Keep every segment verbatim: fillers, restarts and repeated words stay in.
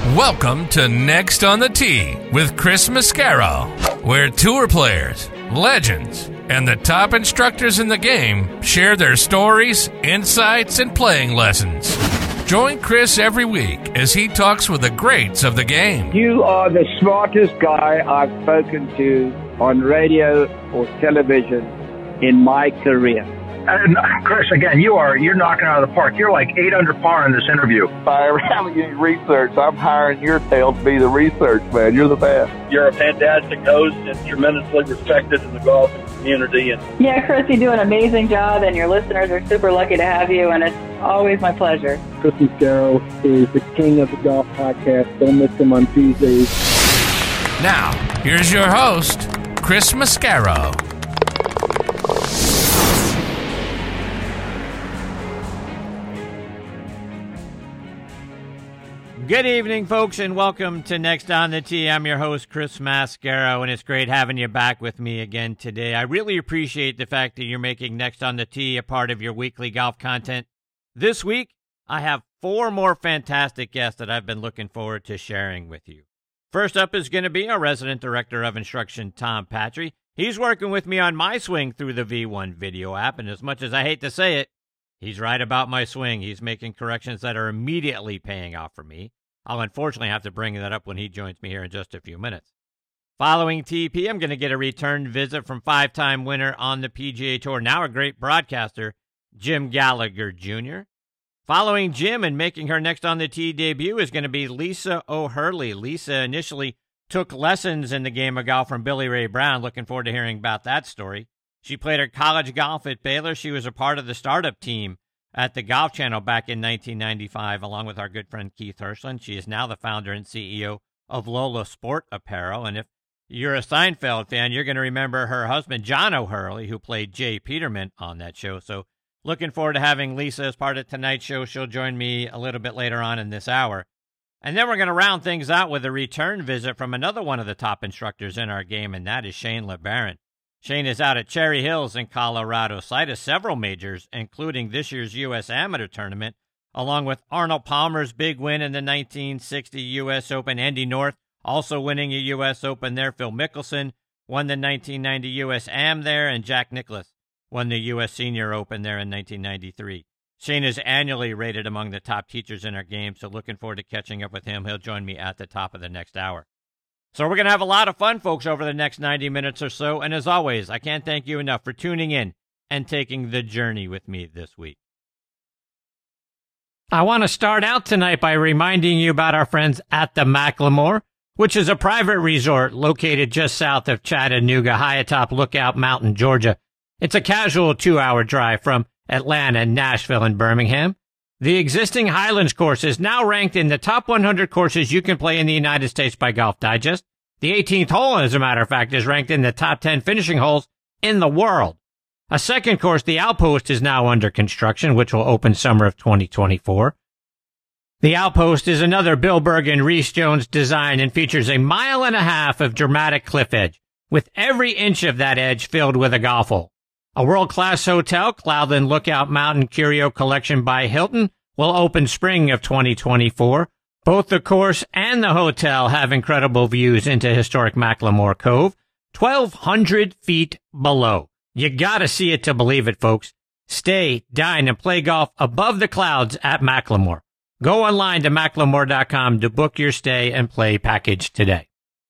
Welcome to Next on the Tee with Chris Mascaro, where tour players, legends, and the top instructors in the game share their stories, insights, and playing lessons. Join Chris every week as he talks with the greats of the game. You are the smartest guy I've spoken to on radio or television in my career. And Chris, again, you are, you're knocking out of the park. You're like eight under par in this interview. If I ever have any research, I'm hiring your tail to be the research man. You're the best. You're a fantastic host and tremendously respected in the golf community. And yeah, Chris, you do an amazing job, and your listeners are super lucky to have you, and it's always my pleasure. Chris Mascaro is the king of the golf podcast. Don't miss him on Tuesdays. Now, here's your host, Chris Mascaro. Good evening, folks, and welcome to Next on the Tee. I'm your host, Chris Mascaro, and it's great having you back with me again today. I really appreciate the fact that you're making Next on the Tee a part of your weekly golf content. This week, I have four more fantastic guests that I've been looking forward to sharing with you. First up is going to be our resident director of instruction, Tom Patry. He's working with me on my swing through the V one video app, and as much as I hate to say it, he's right about my swing. He's making corrections that are immediately paying off for me. I'll unfortunately have to bring that up when he joins me here in just a few minutes. Following T P, I'm going to get a return visit from five-time winner on the P G A Tour, now a great broadcaster, Jim Gallagher Junior Following Jim and making her Next on the Tee debut is going to be Lisa O'Hurley. Lisa initially took lessons in the game of golf from Billy Ray Brown. Looking forward to hearing about that story. She played her college golf at Baylor. She was a part of the startup team at the Golf Channel back in nineteen ninety-five, along with our good friend Keith Hirschland. She is now the founder and C E O of Lola Sport Apparel. And if you're a Seinfeld fan, you're going to remember her husband, John O'Hurley, who played Jay Peterman on that show. So looking forward to having Lisa as part of tonight's show. She'll join me a little bit later on in this hour. And then we're going to round things out with a return visit from another one of the top instructors in our game, and that is Shane LeBaron. Shane is out at Cherry Hills in Colorado, site of several majors, including this year's U S Amateur Tournament, along with Arnold Palmer's big win in the nineteen sixty U S Open. Andy North also winning a U S Open there. Phil Mickelson won the nineteen ninety U S Am there, and Jack Nicklaus won the U S Senior Open there in nineteen ninety-three. Shane is annually rated among the top teachers in our game, so looking forward to catching up with him. He'll join me at the top of the next hour. So we're going to have a lot of fun, folks, over the next ninety minutes or so. And as always, I can't thank you enough for tuning in and taking the journey with me this week. I want to start out tonight by reminding you about our friends at the Macklemore, which is a private resort located just south of Chattanooga, high atop Lookout Mountain, Georgia. It's a casual two-hour drive from Atlanta, Nashville, and Birmingham. The existing Highlands course is now ranked in the top one hundred courses you can play in the United States by Golf Digest. The eighteenth hole, as a matter of fact, is ranked in the top ten finishing holes in the world. A second course, the Outpost, is now under construction, which will open summer of twenty twenty-four. The Outpost is another Bill Berg and Reese Jones design and features a mile and a half of dramatic cliff edge, with every inch of that edge filled with a golf hole. A world-class hotel, Cloudland Lookout Mountain Curio Collection by Hilton, will open spring of twenty twenty-four. Both the course and the hotel have incredible views into historic Macklemore Cove, twelve hundred feet below. You gotta see it to believe it, folks. Stay, dine, and play golf above the clouds at Macklemore. Go online to macklemore dot com to book your stay and play package today.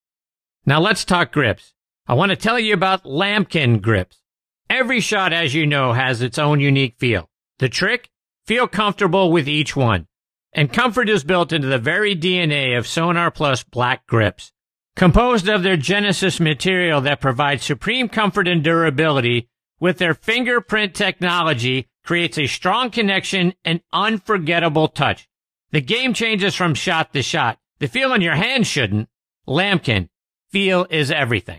Now let's talk grips. I want to tell you about Lambkin grips. Every shot, as you know, has its own unique feel. The trick? Feel comfortable with each one. And comfort is built into the very D N A of Sonar Plus Black Grips. Composed of their Genesis material that provides supreme comfort and durability, with their fingerprint technology, creates a strong connection and unforgettable touch. The game changes from shot to shot. The feel in your hand shouldn't. Lambkin. Feel is everything.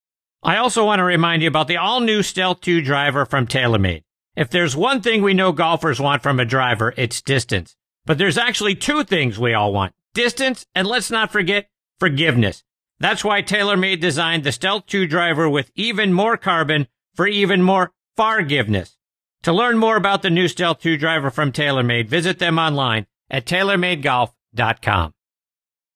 I also want to remind you about the all-new Stealth two driver from TaylorMade. If there's one thing we know golfers want from a driver, it's distance. But there's actually two things we all want. Distance, and let's not forget, forgiveness. That's why TaylorMade designed the Stealth two driver with even more carbon for even more forgiveness. To learn more about the new Stealth two driver from TaylorMade, visit them online at tailor made golf dot com.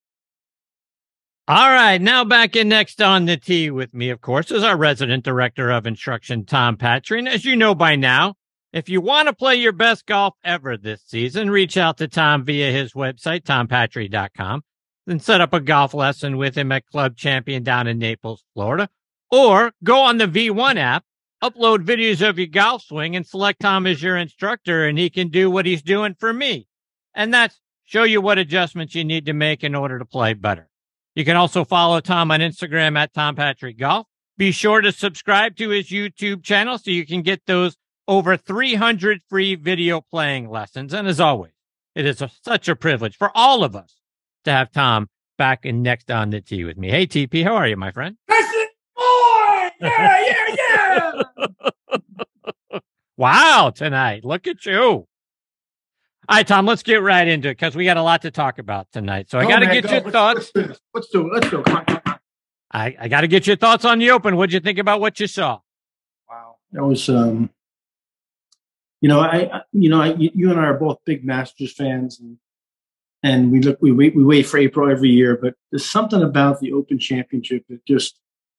All right, now back in Next on the Tee with me, of course, is our resident director of instruction, Tom Patry. And as you know by now, if you want to play your best golf ever this season, reach out to Tom via his website, tom patry dot com, then set up a golf lesson with him at Club Champion down in Naples, Florida, or go on the V one app, upload videos of your golf swing, and select Tom as your instructor, and he can do what he's doing for me. And that's show you what adjustments you need to make in order to play better. You can also follow Tom on Instagram at Tom Patry Golf. Be sure to subscribe to his YouTube channel so you can get those over three hundred free video playing lessons. And as always, it is a, such a privilege for all of us to have Tom back in Next on the Tee with me. Hey, T P, how are you, my friend? Boy! Yeah, yeah, yeah! Wow, tonight. Look at you. All right, Tom, let's get right into it because we got a lot to talk about tonight. So I got to get go. your let's, thoughts. Let's do, this. let's do it. Let's go. Come on, come on. I, I got to get your thoughts on the Open. What'd you think about what you saw? Wow. That was, um, you know, I, I you know, I, you and I are both big Masters fans, and and we look, we wait, we wait for April every year. But there's something about the Open Championship that just,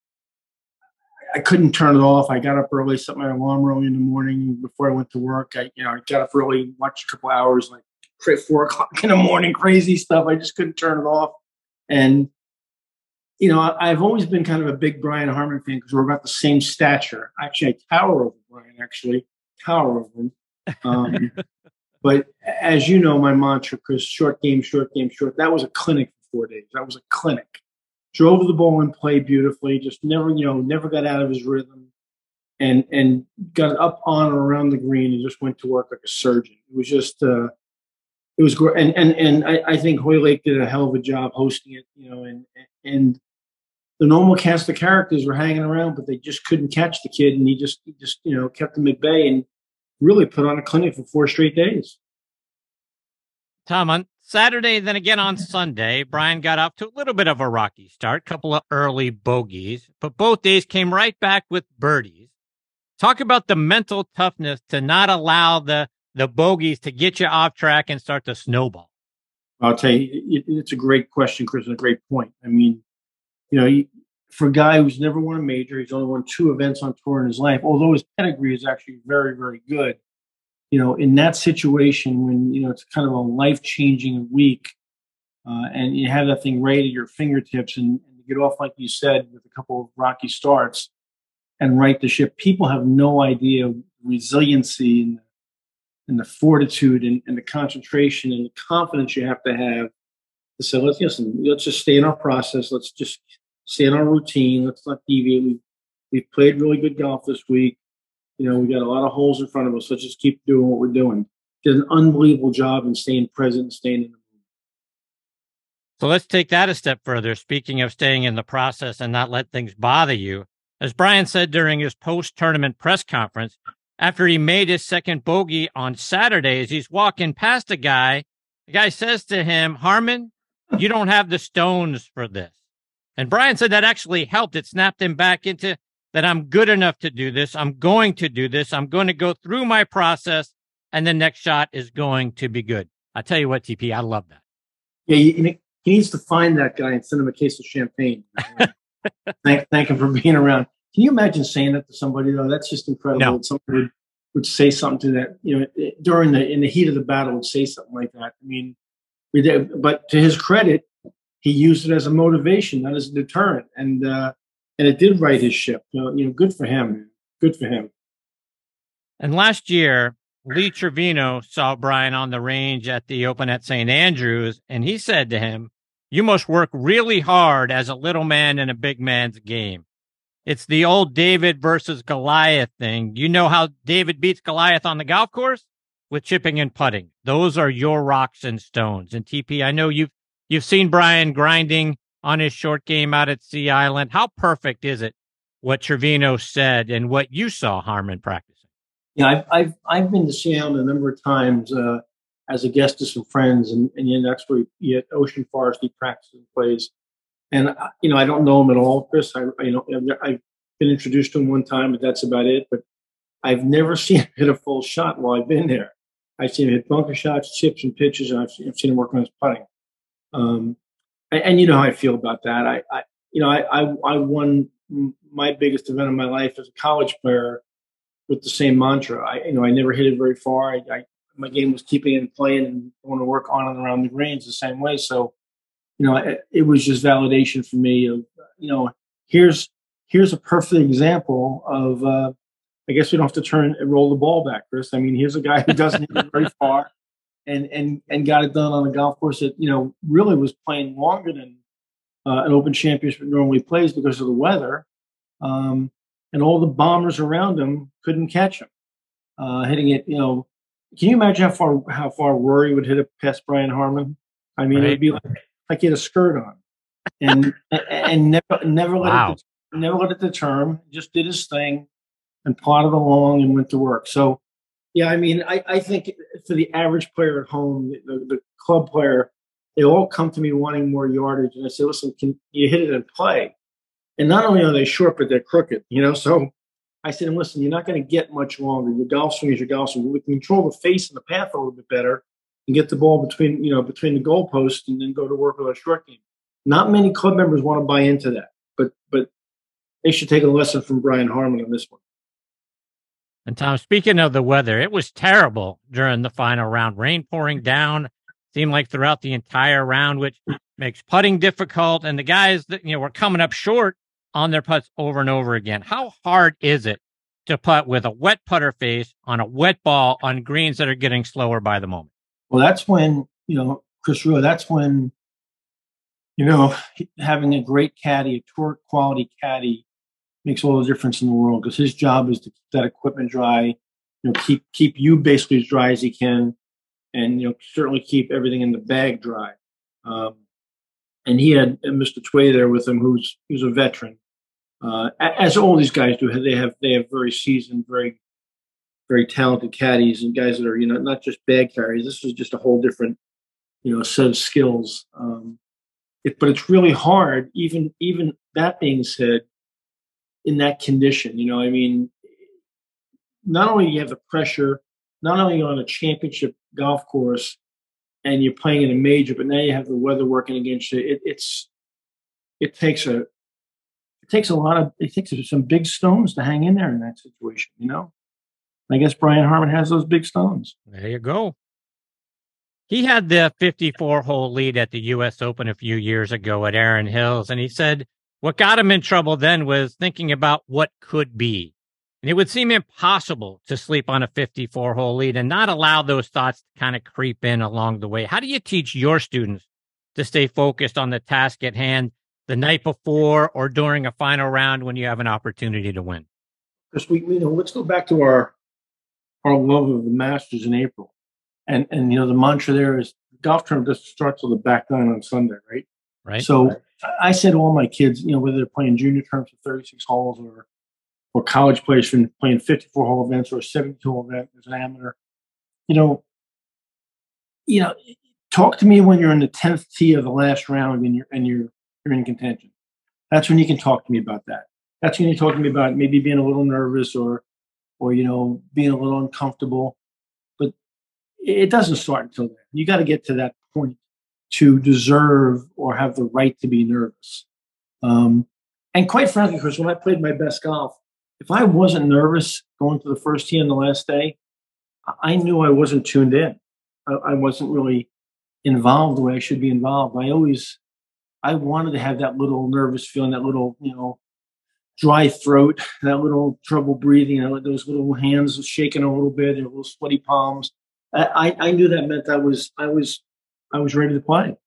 I couldn't turn it off. I got up early, set my alarm early in the morning before I went to work. I, you know, I got up early, watched a couple hours, like four o'clock in the morning, crazy stuff. I just couldn't turn it off. And, you know, I, I've always been kind of a big Brian Harman fan because we're about the same stature. Actually, I tower over Brian, actually, tower over him. Um, but as you know, my mantra, Chris, short game, short game, short. That was a clinic for four days. That was a clinic. Drove the ball and played beautifully. Just never, you know, never got out of his rhythm, and and got up on or around the green and just went to work like a surgeon. It was just, uh, it was great. And and and I, I think Hoylake did a hell of a job hosting it. You know, and and the normal cast of characters were hanging around, but they just couldn't catch the kid, and he just he just you know kept them at bay and really put on a clinic for four straight days. Tom, on Saturday, then again on Sunday, Brian got off to a little bit of a rocky start, couple of early bogeys, but both days came right back with birdies. Talk about the mental toughness to not allow the, the bogeys to get you off track and start to snowball. I'll tell you, it, it's a great question, Chris, and a great point. I mean, you know, for a guy who's never won a major, he's only won two events on tour in his life, although his pedigree is actually very, very good. You know, in that situation when, you know, it's kind of a life-changing week uh, and you have that thing right at your fingertips and, and get off, like you said, with a couple of rocky starts and right the ship, people have no idea resiliency and, and the fortitude and, and the concentration and the confidence you have to have to say, let's, listen, let's just stay in our process. Let's just stay in our routine. Let's not deviate. We've, we've played really good golf this week. You know, we got a lot of holes in front of us. Let's just keep doing what we're doing. Did an unbelievable job in staying present and staying in the moment. So let's take that a step further. Speaking of staying in the process and not let things bother you, as Brian said during his post-tournament press conference, after he made his second bogey on Saturday, as he's walking past a guy, the guy says to him, Harman, you don't have the stones for this. And Brian said that actually helped. It snapped him back into that I'm good enough to do this. I'm going to do this. I'm going to go through my process, and the next shot is going to be good. I tell you what, T P, I love that. Yeah, he, he needs to find that guy and send him a case of champagne. thank, thank him for being around. Can you imagine saying that to somebody, though? That's just incredible. No. That somebody would, would say something to that, you know, during the, in the heat of the battle would say something like that. I mean, we did, but to his credit, he used it as a motivation, not as a deterrent. And, uh, And it did right his ship. You know, you know, good for him, man. Good for him. And last year, Lee Trevino saw Brian on the range at the Open at Saint Andrews, and he said to him, you must work really hard as a little man in a big man's game. It's the old David versus Goliath thing. You know how David beats Goliath on the golf course? With chipping and putting. Those are your rocks and stones. And T P, I know you've you've seen Brian grinding on his short game out at Sea Island. How perfect is it what Trevino said and what you saw Harman practicing? Yeah, I've I've, I've been to Sea Island a number of times uh, as a guest to some friends, and, and you know, that's where he, at Ocean Forest he practices and plays. And uh, you know, I don't know him at all, Chris. I you know I've been introduced to him one time, but that's about it. But I've never seen him hit a full shot while I've been there. I've seen him hit bunker shots, chips, and pitches, and I've seen, I've seen him work on his putting. Um, and, and you know how I feel about that. I, I you know, I, I, I won my biggest event of my life as a college player with the same mantra. I, you know, I never hit it very far. I, I my game was keeping it and playing and going to work on and around the greens the same way. So, you know, it, it was just validation for me of, you know, here's here's a perfect example of. Uh, I guess we don't have to turn and roll the ball back, Chris. I mean, here's a guy who doesn't hit it very far, and and and got it done on a golf course that, you know, really was playing longer than uh, an Open Championship normally plays because of the weather, um, and all the bombers around him couldn't catch him, uh, hitting it. You know, can you imagine how far how far Rory would hit it past Brian Harman? I mean, right. It'd be like like he had a skirt on, and and never never let wow. it never let it deter him. Just did his thing and plodded along and went to work. So, yeah, I mean, I, I think for the average player at home, the, the club player, they all come to me wanting more yardage. And I say, listen, can you hit it and play? And not only are they short, but they're crooked, you know? So I said, listen, you're not going to get much longer. Your golf swing is your golf swing. We can control the face and the path a little bit better and get the ball between, you know, between the goalposts and then go to work with our short game. Not many club members want to buy into that, but but they should take a lesson from Brian Harman on this one. And Tom, speaking of the weather, it was terrible during the final round. Rain pouring down, seemed like throughout the entire round, which makes putting difficult. And the guys that, you know, were coming up short on their putts over and over again. How hard is it to putt with a wet putter face on a wet ball on greens that are getting slower by the moment? Well, that's when, you know, Chris Rue, that's when, you know, having a great caddy, a tour quality caddy, makes all the difference in the world, because his job is to keep that equipment dry, you know, keep keep you basically as dry as he can, and, you know, certainly keep everything in the bag dry. Um, and he had Mister Tway there with him, who's who's a veteran, uh, as all these guys do. They have they have very seasoned, very very talented caddies and guys that are, you know, not just bag carriers. This is just a whole different, you know, set of skills. Um, it, but it's really hard. Even even that being said, in that condition, you know, I mean, not only you have the pressure, not only on a championship golf course and you're playing in a major, but now you have the weather working against you. It, it's, it takes a, it takes a lot of, it takes some big stones to hang in there in that situation, you know? I guess Brian Harman has those big stones. There you go. He had the fifty-four hole lead at the U S Open a few years ago at Erin Hills, and he said, what got him in trouble then was thinking about what could be. And it would seem impossible to sleep on a fifty-four hole lead and not allow those thoughts to kind of creep in along the way. How do you teach your students to stay focused on the task at hand the night before or during a final round when you have an opportunity to win? Because we, you know, let's go back to our our love of the Masters in April. And, and you know, the mantra there is golf tournament doesn't start till the back nine on Sunday, right? Right. So I said to all my kids, you know, whether they're playing junior terms for thirty-six holes or or college players from playing fifty-four hole events or a seventy-two hole event as an amateur, you know, you know, talk to me when you're in the tenth tee of the last round and you're and you're you're in contention. That's when you can talk to me about that. That's when you talk to me about maybe being a little nervous or or you know, being a little uncomfortable. But it doesn't start until then. You got to get to that point to deserve or have the right to be nervous. Um, and quite frankly, Chris, when I played my best golf, if I wasn't nervous going to the first tee on the last day, I knew I wasn't tuned in. I, I wasn't really involved the way I should be involved. I always, I wanted to have that little nervous feeling, that little, you know, dry throat, that little trouble breathing, you know, those little hands shaking a little bit, and little sweaty palms. I, I knew that meant I was, I was, I was ready to play.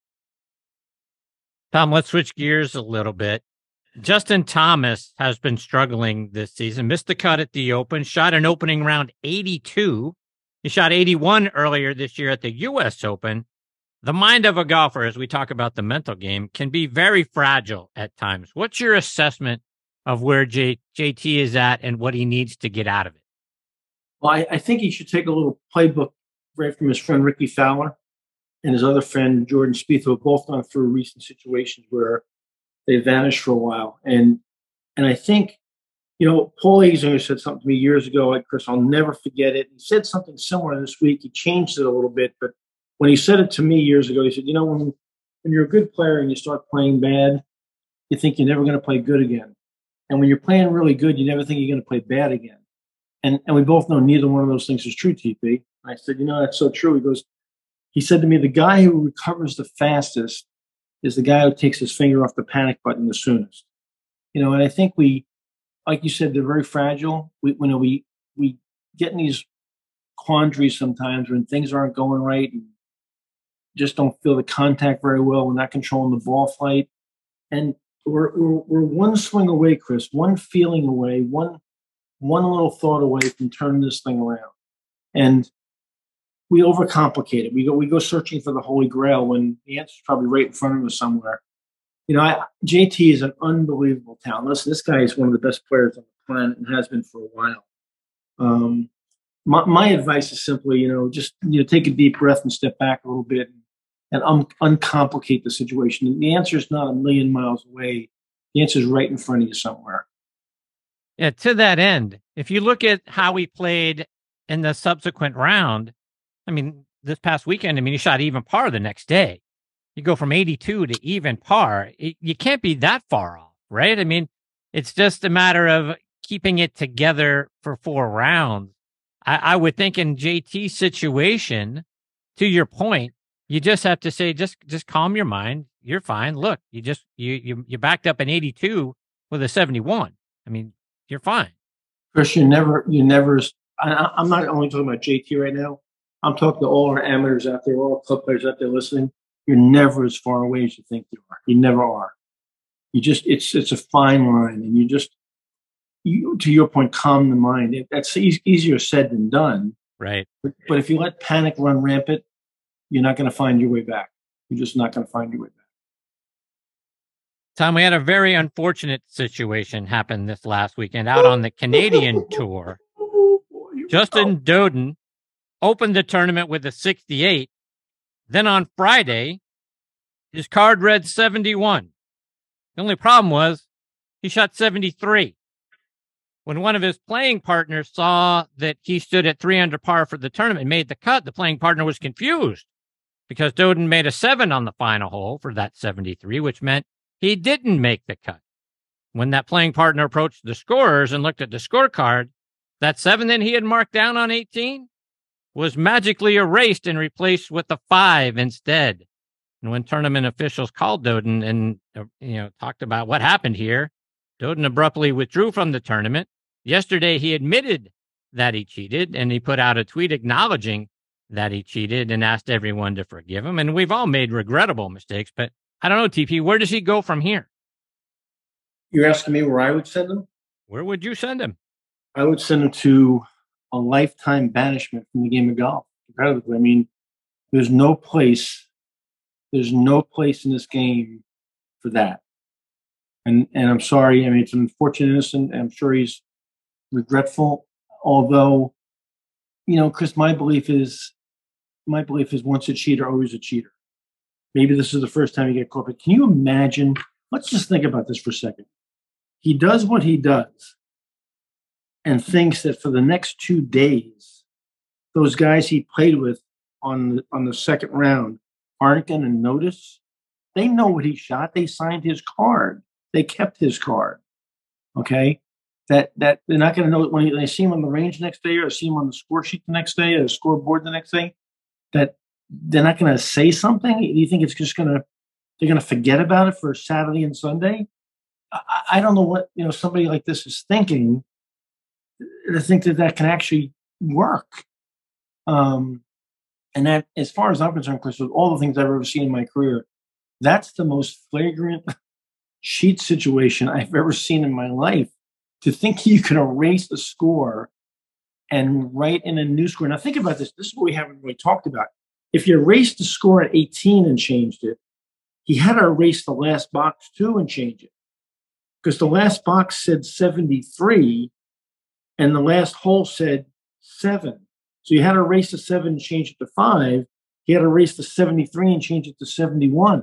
Tom, let's switch gears a little bit. Justin Thomas has been struggling this season, missed the cut at the Open, shot an opening round eighty-two. He shot eighty-one earlier this year at the U S Open. The mind of a golfer, as we talk about the mental game, can be very fragile at times. What's your assessment of where J, JT is at and what he needs to get out of it? Well, I, I think he should take a little playbook right from his friend Ricky Fowler and his other friend Jordan Spieth, who have both gone through recent situations where they vanished for a while. And and I think, you know, Paul Azinger said something to me years ago, like, Chris, I'll never forget it. He said something similar this week. He changed it a little bit, but when he said it to me years ago, he said, you know, when when you're a good player and you start playing bad, you think you're never going to play good again. And when you're playing really good, you never think you're going to play bad again. And and we both know neither one of those things is true, T P. I said, you know, that's so true. He goes, he said to me, the guy who recovers the fastest is the guy who takes his finger off the panic button the soonest. You know, and I think we, like you said, they're very fragile. We, you know, we we get in these quandaries sometimes when things aren't going right and just don't feel the contact very well. We're not controlling the ball flight. And we're, we're, we're one swing away, Chris, one feeling away, one, one little thought away from turning this thing around. And we overcomplicate it. We go, we go searching for the Holy Grail when the answer is probably right in front of us somewhere. You know, I, J T is an unbelievable talent. Listen, this guy is one of the best players on the planet and has been for a while. Um, my, my advice is simply, you know, just you know, take a deep breath and step back a little bit and, and un- uncomplicate the situation. And the answer is not a million miles away. The answer is right in front of you somewhere. Yeah, to that end, if you look at how he played in the subsequent round, I mean, this past weekend, I mean, he shot even par the next day. You go from eighty-two to even par. It, you can't be that far off, right? I mean, it's just a matter of keeping it together for four rounds. I, I would think in J T's situation, to your point, you just have to say, just just calm your mind. You're fine. Look, you just you you you backed up an eighty-two with a seventy-one. I mean, you're fine. Chris, you never, you never. I, I'm not only talking about J T right now. I'm talking to all our amateurs out there, all our club players out there listening. You're never as far away as you think you are. You never are. You just, it's it's a fine line, and you just, you, to your point, calm the mind. It, that's e- easier said than done. Right. But, but if you let panic run rampant, you're not going to find your way back. You're just not going to find your way back. Tom, we had a very unfortunate situation happen this last weekend out on the Canadian Tour. Justin Doden opened the tournament with a sixty-eight. Then on Friday, his card read seventy-one. The only problem was he shot seventy-three. When one of his playing partners saw that he stood at three under par for the tournament and made the cut, the playing partner was confused because Doden made a seven on the final hole for that seventy-three, which meant he didn't make the cut. When that playing partner approached the scorers and looked at the scorecard, that seven that he had marked down on eighteen was magically erased and replaced with a five instead. And when tournament officials called Doden and uh, you know talked about what happened here, Doden abruptly withdrew from the tournament. Yesterday, he admitted that he cheated, and he put out a tweet acknowledging that he cheated and asked everyone to forgive him. And we've all made regrettable mistakes, but I don't know, T P, where does he go from here? You're asking me where I would send him? Where would you send him? I would send him to a lifetime banishment from the game of golf. Incredibly. I mean, there's no place, there's no place in this game for that. And and I'm sorry. I mean, it's an unfortunate incident. I'm sure he's regretful. Although, you know, Chris, my belief is, my belief is once a cheater, always a cheater. Maybe this is the first time you get caught. But can you imagine? Let's just think about this for a second. He does what he does and thinks that for the next two days, those guys he played with on the, on the second round aren't going to notice. They know what he shot. They signed his card. They kept his card. Okay, that that they're not going to know it when they see him on the range next day, or see him on the score sheet the next day, or the scoreboard the next day. That they're not going to say something. Do you think it's just going to they're going to forget about it for Saturday and Sunday? I, I don't know what you know somebody like this is thinking. To think that that can actually work. Um, and that, as far as I'm concerned, Chris, with all the things I've ever seen in my career, that's the most flagrant cheat situation I've ever seen in my life. To think you can erase the score and write in a new score. Now, think about this. This is what we haven't really talked about. If you erased the score at eighteen and changed it, he had to erase the last box too and change it. Because the last box said seventy-three and the last hole said seven. So you had to erase the seven and change it to five. He had to erase the seventy-three and change it to seventy-one.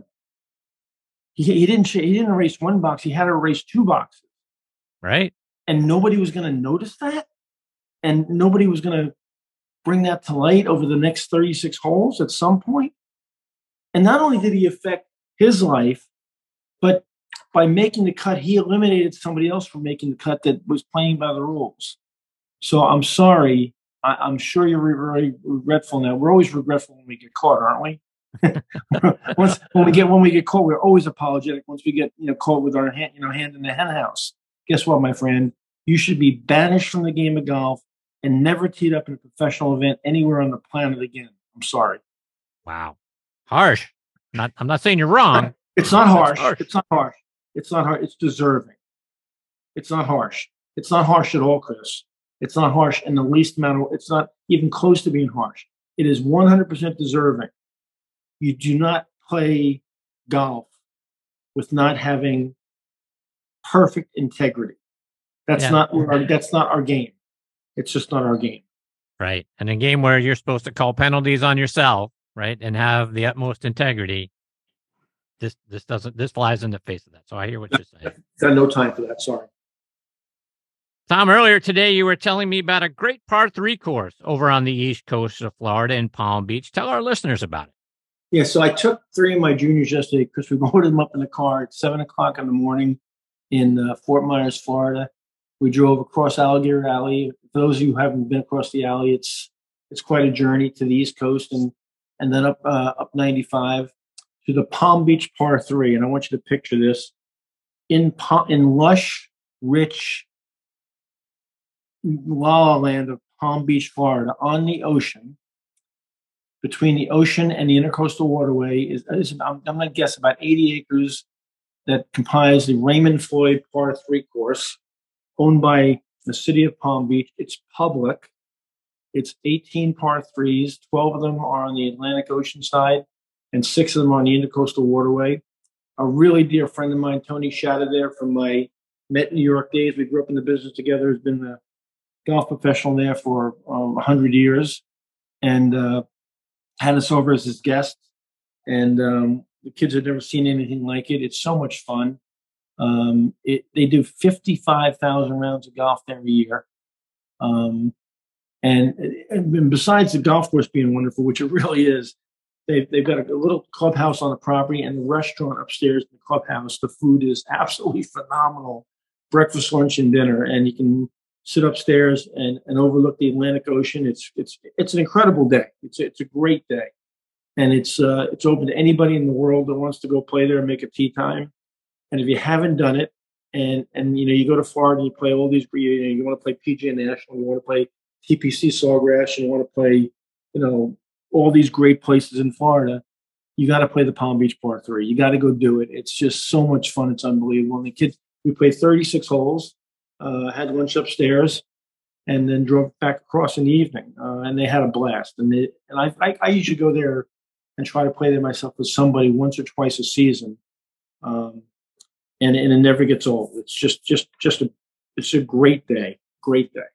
He, he didn't he didn't erase one box. He had to erase two boxes. Right. And nobody was going to notice that? And nobody was going to bring that to light over the next thirty-six holes at some point? And not only did he affect his life, but by making the cut, he eliminated somebody else from making the cut that was playing by the rules. So I'm sorry. I, I'm sure you're very regretful now. We're always regretful when we get caught, aren't we? Once when we get when we get caught, we're always apologetic. Once we get you know caught with our hand you know hand in the hen house, guess what, my friend? You should be banished from the game of golf and never teed up in a professional event anywhere on the planet again. I'm sorry. Wow, harsh. Not, I'm not saying you're wrong. It's not harsh. harsh. It's not harsh. It's not harsh. It's deserving. It's not harsh. It's not harsh at all, Chris. It's not harsh in the least amount of. It's not even close to being harsh. It is one hundred percent deserving. You do not play golf with not having perfect integrity. That's yeah. not our, that's not our game. It's just not our game. Right. And a game where you're supposed to call penalties on yourself, right, and have the utmost integrity. This this doesn't this flies in the face of that. So I hear what you're saying. Got no time for that. Sorry. Tom, earlier today you were telling me about a great par three course over on the east coast of Florida in Palm Beach. Tell our listeners about it. Yeah, so I took three of my juniors yesterday because we loaded them up in the car at seven o'clock in the morning in uh, Fort Myers, Florida. We drove across Alligator Alley. For those of you who haven't been across the alley, it's it's quite a journey to the East Coast and and then up uh, up ninety-five to the Palm Beach Par three. And I want you to picture this in in lush, rich La La Land of Palm Beach, Florida, on the ocean. Between the ocean and the Intercoastal Waterway is, is I'm, I'm going to guess about eighty acres that comprise the Raymond Floyd Par three course, owned by the city of Palm Beach. It's public. It's eighteen par threes. twelve of them are on the Atlantic Ocean side, and six of them are on the Intercoastal Waterway. A really dear friend of mine, Tony Shatter, there from my Met New York days. We grew up in the business together. Has been a golf professional there for um, one hundred years, and uh, had us over as his guests. And um, the kids had never seen anything like it. It's so much fun. Um, it, they do fifty-five thousand rounds of golf every year. Um, and, and besides the golf course being wonderful, which it really is, they've, they've got a, a little clubhouse on the property and the restaurant upstairs in the clubhouse. The food is absolutely phenomenal. Breakfast, lunch, and dinner. And you can sit upstairs and, and overlook the Atlantic Ocean. It's it's it's an incredible day. It's it's a great day, and it's uh, it's open to anybody in the world that wants to go play there and make a tee time. And if you haven't done it, and and you know you go to Florida and you play all these, you, know, you want to play P G A National, you want to play T P C Sawgrass, you want to play you know all these great places in Florida, you got to play the Palm Beach Par three. You got to go do it. It's just so much fun. It's unbelievable. And the kids, we played thirty-six holes. Uh, had lunch upstairs, and then drove back across in the evening. Uh, and they had a blast. And they, and I, I, I usually go there and try to play there myself with somebody once or twice a season. Um, and, and it never gets old. It's just, just, just a, it's a great day. Great day.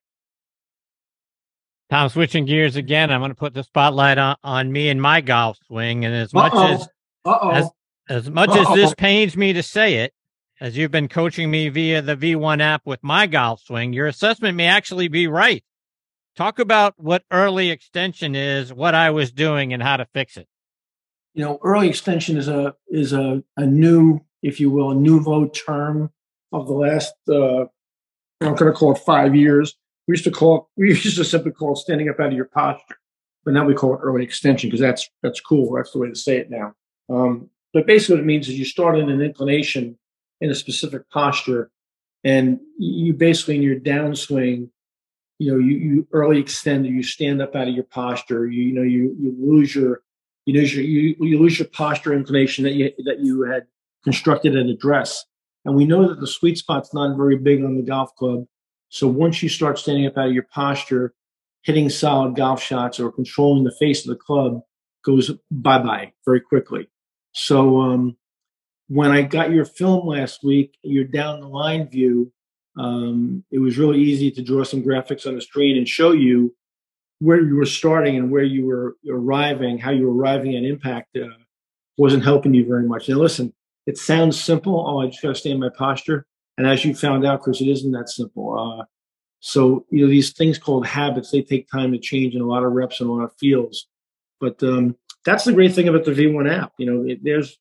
Tom, switching gears again, I'm going to put the spotlight on, on me and my golf swing. And as much Uh-oh. as, Uh-oh. as, as much Uh-oh. as this pains me to say it, as you've been coaching me via the V one app with my golf swing, your assessment may actually be right. Talk about what early extension is, what I was doing, and how to fix it. You know, early extension is a is a, a new, if you will, a nouveau term of the last, uh, I'm going to call it five years. We used to call it, we used to simply call it standing up out of your posture, but now we call it early extension because that's that's cool. That's the way to say it now. Um, but basically what it means is you start in an inclination in a specific posture, and you basically in your downswing, you know, you, you early extend, you stand up out of your posture. You, you know, you you lose your, you lose your, you, you lose your posture inclination that you that you had constructed at address. And we know that the sweet spot's not very big on the golf club. So once you start standing up out of your posture, hitting solid golf shots or controlling the face of the club goes bye bye very quickly. So um, when I got your film last week, your down the line view, um, it was really easy to draw some graphics on the screen and show you where you were starting and where you were arriving, how you were arriving at impact uh, wasn't helping you very much. Now, listen, it sounds simple. Oh, I just got to stay in my posture. And as you found out, Chris, it isn't that simple. Uh, so, you know, these things called habits, they take time to change in a lot of reps and a lot of feels. But um, that's the great thing about the V one app. You know, it, there's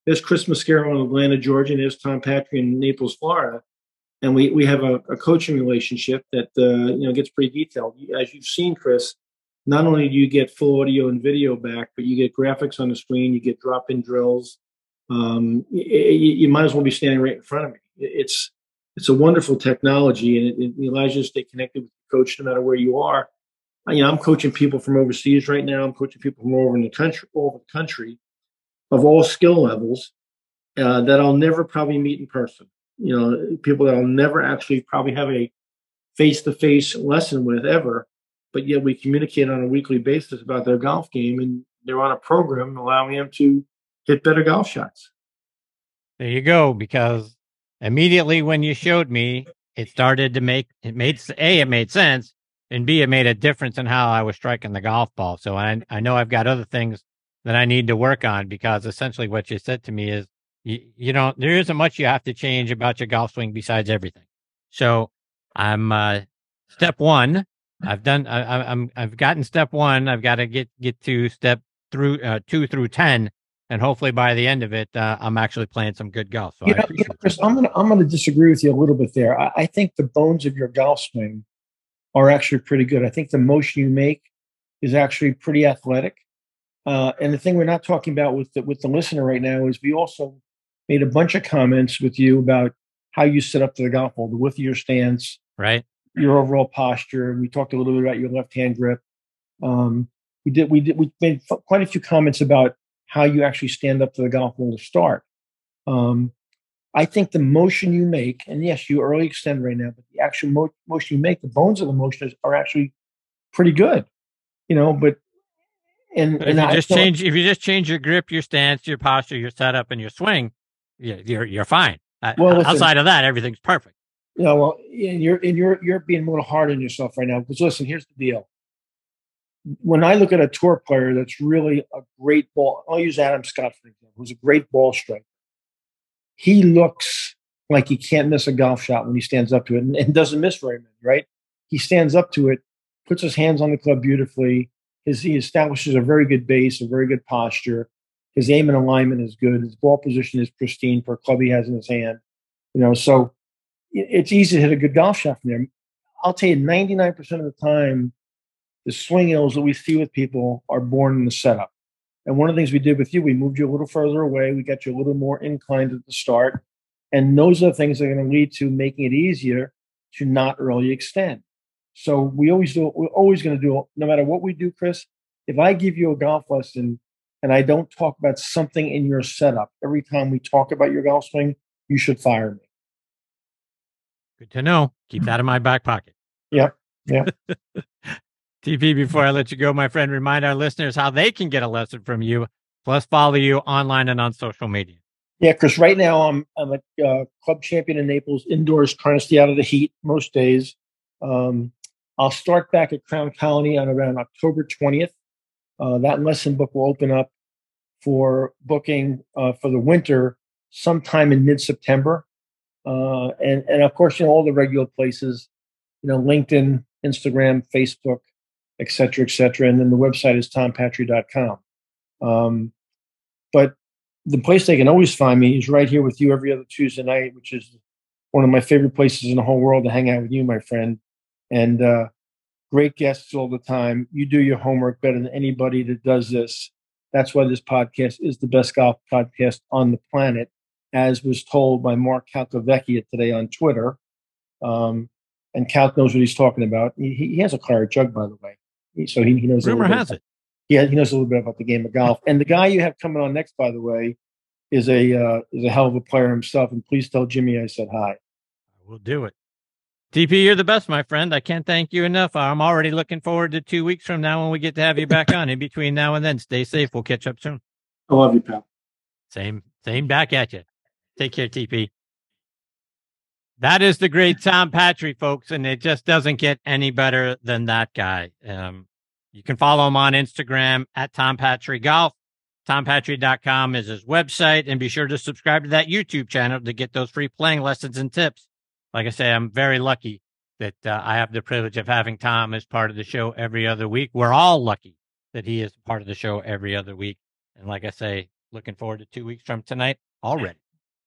there's Chris Mascaro in Atlanta, Georgia, and there's Tom Patry in Naples, Florida. And we, we have a, a coaching relationship that, uh, you know, gets pretty detailed. As you've seen, Chris, not only do you get full audio and video back, but you get graphics on the screen, you get drop-in drills. Um, you, you might as well be standing right in front of me. It's it's a wonderful technology, and it, it allows you to stay connected with the coach no matter where you are. You know, I'm coaching people from overseas right now. I'm coaching people from all over the country, all over the country, of all skill levels uh, that I'll never probably meet in person. You know, people that I'll never actually probably have a face-to-face lesson with ever, but yet we communicate on a weekly basis about their golf game, and they're on a program allowing them to hit better golf shots. There you go. Because immediately when you showed me, it started to make, it made, A, it made sense, and B, it made a difference in how I was striking the golf ball. So I, I know I've got other things that I need to work on, because essentially what you said to me is, you, you know, there isn't much you have to change about your golf swing besides everything. So I'm, uh, step one, I've done, I, I'm, I've gotten step one. I've got to get, get to step through, uh, two through ten. And hopefully by the end of it, uh, I'm actually playing some good golf. So you I know, appreciate you know, Chris, I'm gonna I'm gonna disagree with you a little bit there. I, I think the bones of your golf swing are actually pretty good. I think the motion you make is actually pretty athletic. Uh, and the thing we're not talking about with the, with the listener right now is we also made a bunch of comments with you about how you sit up to the golf ball, the width of your stance, right, your overall posture. We talked a little bit about your left hand grip. Um, we did we did we made f- quite a few comments about how you actually stand up to the golf ball to start. Um, I think the motion you make, and yes, you early extend right now, but the actual mo- motion you make, the bones of the motion is, are actually pretty good, you know. But and, But if and you I just feel- change, if you just change your grip, your stance, your posture, your setup, and your swing, yeah, you're you're fine. Uh, Well, listen- outside of that, everything's perfect. you know, well, and you're and you're you're being a little hard on yourself right now. Because listen, here's the deal. When I look at a tour player that's really a great ball, I'll use Adam Scott for example, who's a great ball striker. He looks like he can't miss a golf shot when he stands up to it, and, and doesn't miss very many, right? He stands up to it, puts his hands on the club beautifully. His, he establishes a very good base, a very good posture. His aim and alignment is good. His ball position is pristine for a club he has in his hand. You know, so it, it's easy to hit a good golf shot from there. I'll tell you, ninety-nine percent of the time, the swing ills that we see with people are born in the setup. And one of the things we did with you, we moved you a little further away. We got you a little more inclined at the start. And those are the things that are going to lead to making it easier to not early extend. So we always do, we're always going to do, no matter what we do, Chris, if I give you a golf lesson and I don't talk about something in your setup, every time we talk about your golf swing, you should fire me. Good to know. Keep that in my back pocket. Yep. Yeah. T P, before I let you go, my friend, remind our listeners how they can get a lesson from you, plus follow you online and on social media. Yeah, Chris, right now I'm I'm a uh, club champion in Naples, indoors, trying to stay out of the heat most days. Um, I'll start back at Crown Colony on around October twentieth. Uh, that lesson book will open up for booking uh, for the winter sometime in mid-September. Uh, and, and of course, you know, all the regular places, you know, LinkedIn, Instagram, Facebook, et cetera, et cetera. And then the website is tom patry dot com. Um, but the place they can always find me is right here with you every other Tuesday night, which is one of my favorite places in the whole world to hang out with you, my friend. And uh, great guests all the time. You do your homework better than anybody that does this. That's why this podcast is the best golf podcast on the planet, as was told by Mark Calcavecchia today on Twitter. Um, and Cal knows what he's talking about. He, he has a claret jug, by the way. He, so he, he knows. Rumor has it. Yeah, he knows a little bit about the game of golf. And the guy you have coming on next, by the way, is a uh, is a hell of a player himself. And please tell Jimmy I said hi. We'll do it. T P, you're the best, my friend. I can't thank you enough. I'm already looking forward to two weeks from now when we get to have you back on. In between now and then, stay safe. We'll catch up soon. I love you, pal. Same, same back at you. Take care, T P. That is the great Tom Patry, folks, and it just doesn't get any better than that guy. Um, you can follow him on Instagram at Tom Patry Golf. tom patry dot com is his website, and be sure to subscribe to that YouTube channel to get those free playing lessons and tips. Like I say, I'm very lucky that uh, I have the privilege of having Tom as part of the show every other week. We're all lucky that he is part of the show every other week. And like I say, Looking forward to two weeks from tonight already.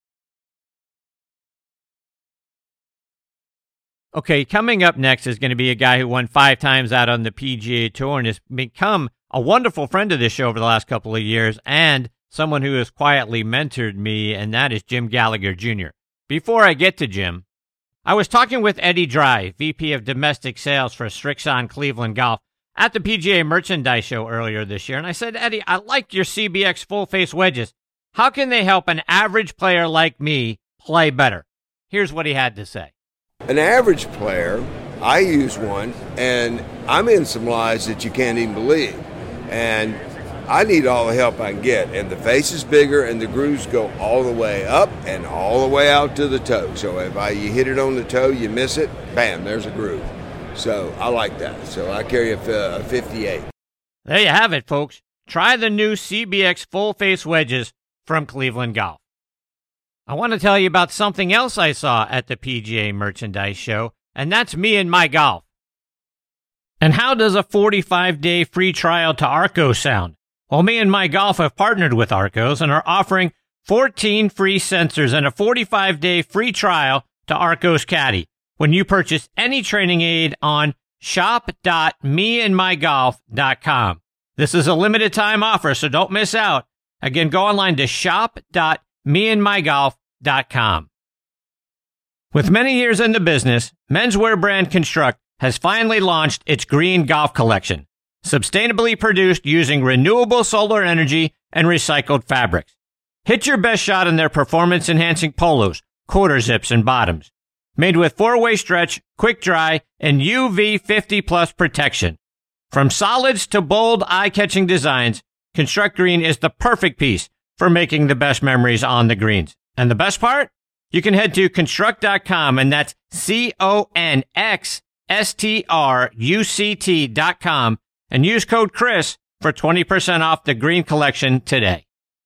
Okay, coming up next is going to be a guy who won five times out on the P G A Tour and has become a wonderful friend of this show over the last couple of years, and someone who has quietly mentored me, and that is Jim Gallagher Junior Before I get to Jim, I was talking with Eddie Dry, V P of Domestic Sales for Strixon Cleveland Golf, at the P G A Merchandise Show earlier this year, and I said, Eddie, I like your C B X full-face wedges. How can they help an average player like me play better? Here's what he had to say. An average player, I use one, and I'm in some lies that you can't even believe. And I need all the help I can get. And the face is bigger, and the grooves go all the way up and all the way out to the toe. So if I, you hit it on the toe, you miss it, bam, there's a groove. So I like that. So I carry a, a fifty-eight. There you have it, folks. Try the new C B X full-face wedges from Cleveland Golf. I want to tell you about something else I saw at the P G A Merchandise Show, and that's Me and My Golf. And how does a forty-five day free trial to Arccos sound? Well, Me and My Golf have partnered with Arccos and are offering fourteen free sensors and a forty-five day free trial to Arccos Caddy when you purchase any training aid on shop dot me and my golf dot com. This is a limited time offer, so don't miss out. Again, go online to shop dot me and my golf dot com. With many years in the business, menswear brand Construct has finally launched its Green Golf Collection, sustainably produced using renewable solar energy and recycled fabrics. Hit your best shot in their performance-enhancing polos, quarter zips, and bottoms. Made with four-way stretch, quick dry, and U V fifty plus protection. From solids to bold, eye-catching designs, Construct Green is the perfect piece for making the best memories on the greens. And the best part? You can head to construct dot com, and that's C O N X S T R U C T dot com, and use code Chris for twenty percent off the green collection today.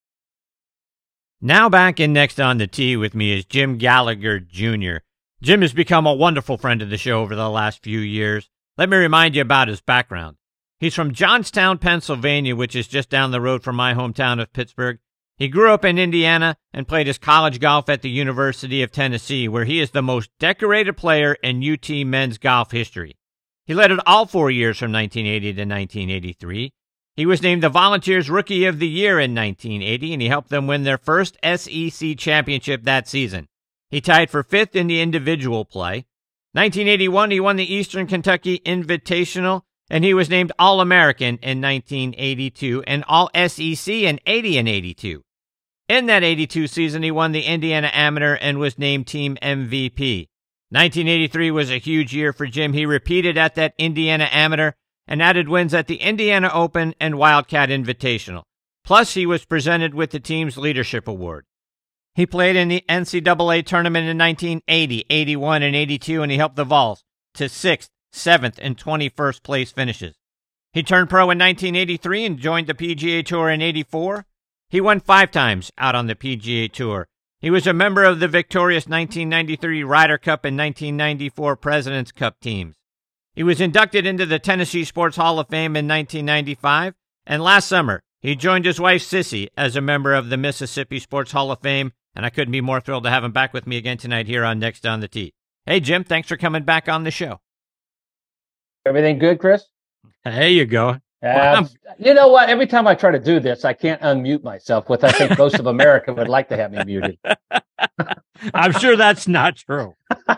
Now back in Next on the Tee with me is Jim Gallagher Junior Jim has become a wonderful friend of the show over the last few years. Let me remind you about his background. He's from Johnstown, Pennsylvania, which is just down the road from my hometown of Pittsburgh. He grew up in Indiana and played his college golf at the University of Tennessee, where he is the most decorated player in U T men's golf history. He led it all four years from nineteen eighty to nineteen eighty-three. He was named the Volunteers Rookie of the Year in nineteen eighty, and he helped them win their first S E C championship that season. He tied for fifth in the individual play. nineteen eighty-one, he won the Eastern Kentucky Invitational, and he was named All-American in nineteen eighty-two and All-S E C in eighty and eighty-two. In that eighty-two season, he won the Indiana Amateur and was named Team M V P. nineteen eighty-three was a huge year for Jim. He repeated at that Indiana Amateur and added wins at the Indiana Open and Wildcat Invitational. Plus, he was presented with the team's leadership award. He played in the N C double A tournament in nineteen eighty, eighty-one, and eighty-two, and he helped the Vols to sixth, seventh, and twenty-first place finishes. He turned pro in nineteen eighty-three and joined the P G A Tour in eighty-four. He won five times out on the P G A Tour. He was a member of the victorious nineteen ninety-three Ryder Cup and nineteen ninety-four President's Cup teams. He was inducted into the Tennessee Sports Hall of Fame in nineteen ninety-five, and last summer, he joined his wife Sissy as a member of the Mississippi Sports Hall of Fame, and I couldn't be more thrilled to have him back with me again tonight here on Next on the Tee. Hey, Jim, thanks for coming back on the show. Everything good, Chris? There you go. Uh, you know what? Every time I try to do this, I can't unmute myself, which I think most of America would like to have me muted. I'm sure that's not true.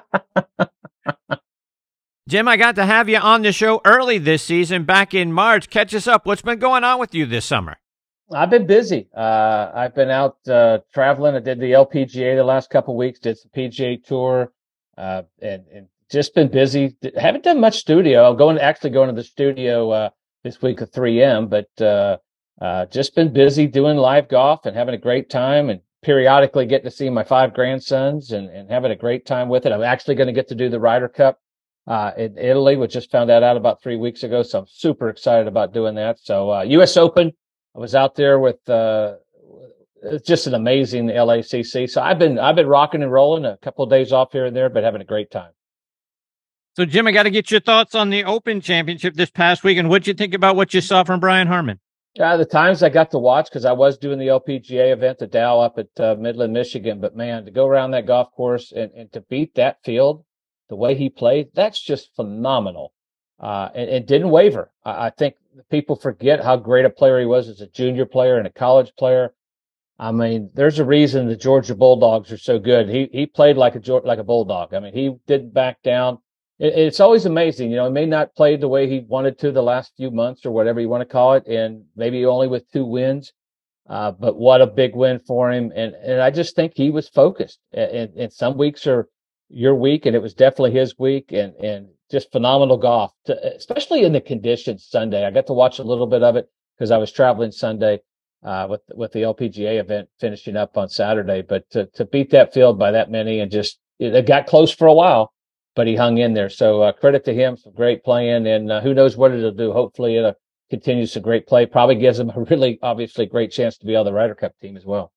Jim, I got to have you on the show early this season, back in March. Catch us up. What's been going on with you this summer? I've been busy. Uh, I've been out uh, traveling. I did the L P G A the last couple of weeks, did the P G A Tour, uh, and, and just been busy. Haven't done much studio. I'm going to actually going to the studio uh, this week at three M, but uh, uh, just been busy doing live golf and having a great time, and periodically getting to see my five grandsons and, and having a great time with it. I'm actually going to get to do the Ryder Cup uh, in Italy, which just found that out about three weeks ago. So I'm super excited about doing that. So uh, U S Open, I was out there with uh, it's just an amazing L A C C. So I've been I've been rocking and rolling, a couple of days off here and there, but having a great time. So, Jim, I got to get your thoughts on the Open Championship this past week, and what you think about what you saw from Brian Harman? Uh, the times I got to watch, because I was doing the L P G A event, the Dow up at uh, Midland, Michigan. But man, to go around that golf course and, and to beat that field the way he played, that's just phenomenal. Uh, and, and didn't waver. I, I think people forget how great a player he was as a junior player and a college player. I mean, there's a reason the Georgia Bulldogs are so good. He he played like a like a Bulldog. I mean, he didn't back down. It, it's always amazing. You know, he may not play the way he wanted to the last few months or whatever you want to call it, and maybe only with two wins. Uh, but what a big win for him. And and I just think he was focused. And, and some weeks are your week, and it was definitely his week. And and just phenomenal golf, to, especially in the conditions Sunday. I got to watch a little bit of it because I was traveling Sunday. Uh, with with the L P G A event finishing up on Saturday, but to to beat that field by that many and just it got close for a while, but he hung in there. So uh, credit to him for great playing, and uh, who knows what it'll do. Hopefully, it continues to great play. Probably gives him a really obviously great chance to be on the Ryder Cup team as well.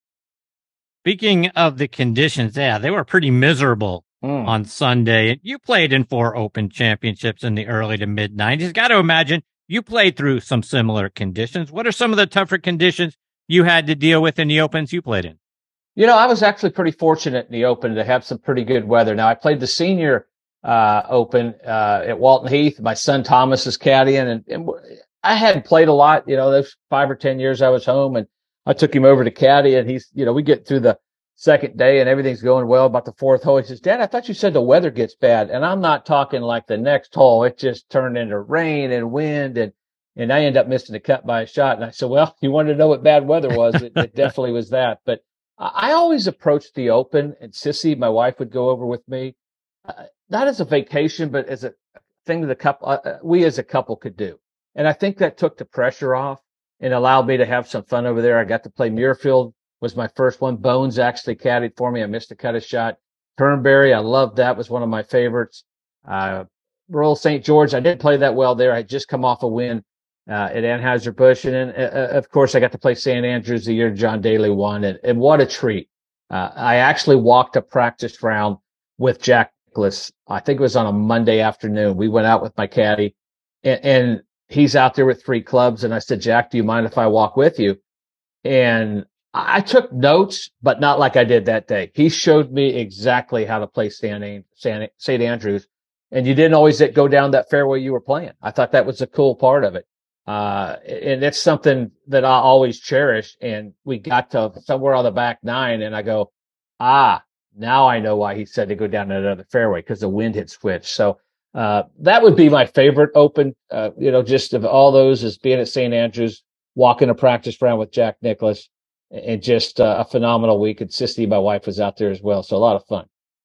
Speaking of the conditions, yeah, they were pretty miserable mm. on Sunday. You played in four Open Championships in the early to mid nineties. Got to imagine you played through some similar conditions. What are some of the tougher conditions you had to deal with in the Opens you played in? You know, I was actually pretty fortunate in the Open to have some pretty good weather. Now, I played the Senior uh, Open uh, at Walton Heath. My son Thomas is caddying, and, and I hadn't played a lot. You know, those five or ten years I was home, and I took him over to caddy, and he's, you know, we get through the second day and everything's going well. About the fourth hole, he says, "Dad, I thought you said the weather gets bad." And I'm not talking like the next hole. It just turned into rain and wind, and and I end up missing a cut by a shot. And I said, "Well, you wanted to know what bad weather was. It, it definitely was that." But I always approached the Open, and Sissy, my wife, would go over with me, uh, not as a vacation, but as a thing that the couple, uh, we as a couple could do. And I think that took the pressure off and allowed me to have some fun over there. I got to play Muirfield. Was my first one. Bones actually caddied for me. I missed a cut of shot. Turnberry, I loved that. Was one of my favorites. Uh, Royal Saint George, I didn't play that well there. I had just come off a win uh, at Anheuser-Busch. And then, uh, of course, I got to play Saint Andrews the year John Daly won. And, and what a treat. Uh, I actually walked a practice round with Jack Nicklaus. I think it was on a Monday afternoon. We went out with my caddy, and, and he's out there with three clubs. And I said, "Jack, do you mind if I walk with you?" And I took notes, but not like I did that day. He showed me exactly how to play Saint Andrews, and you didn't always go down that fairway you were playing. I thought that was a cool part of it. Uh, and it's something that I always cherish. And we got to somewhere on the back nine, and I go, ah, now I know why he said to go down that other fairway, because the wind had switched. So uh, that would be my favorite Open, uh, you know, just of all those, is being at Saint Andrews, walking a practice round with Jack Nicklaus. And just uh, a phenomenal week. And Sissy, my wife, was out there as well. So a lot of fun.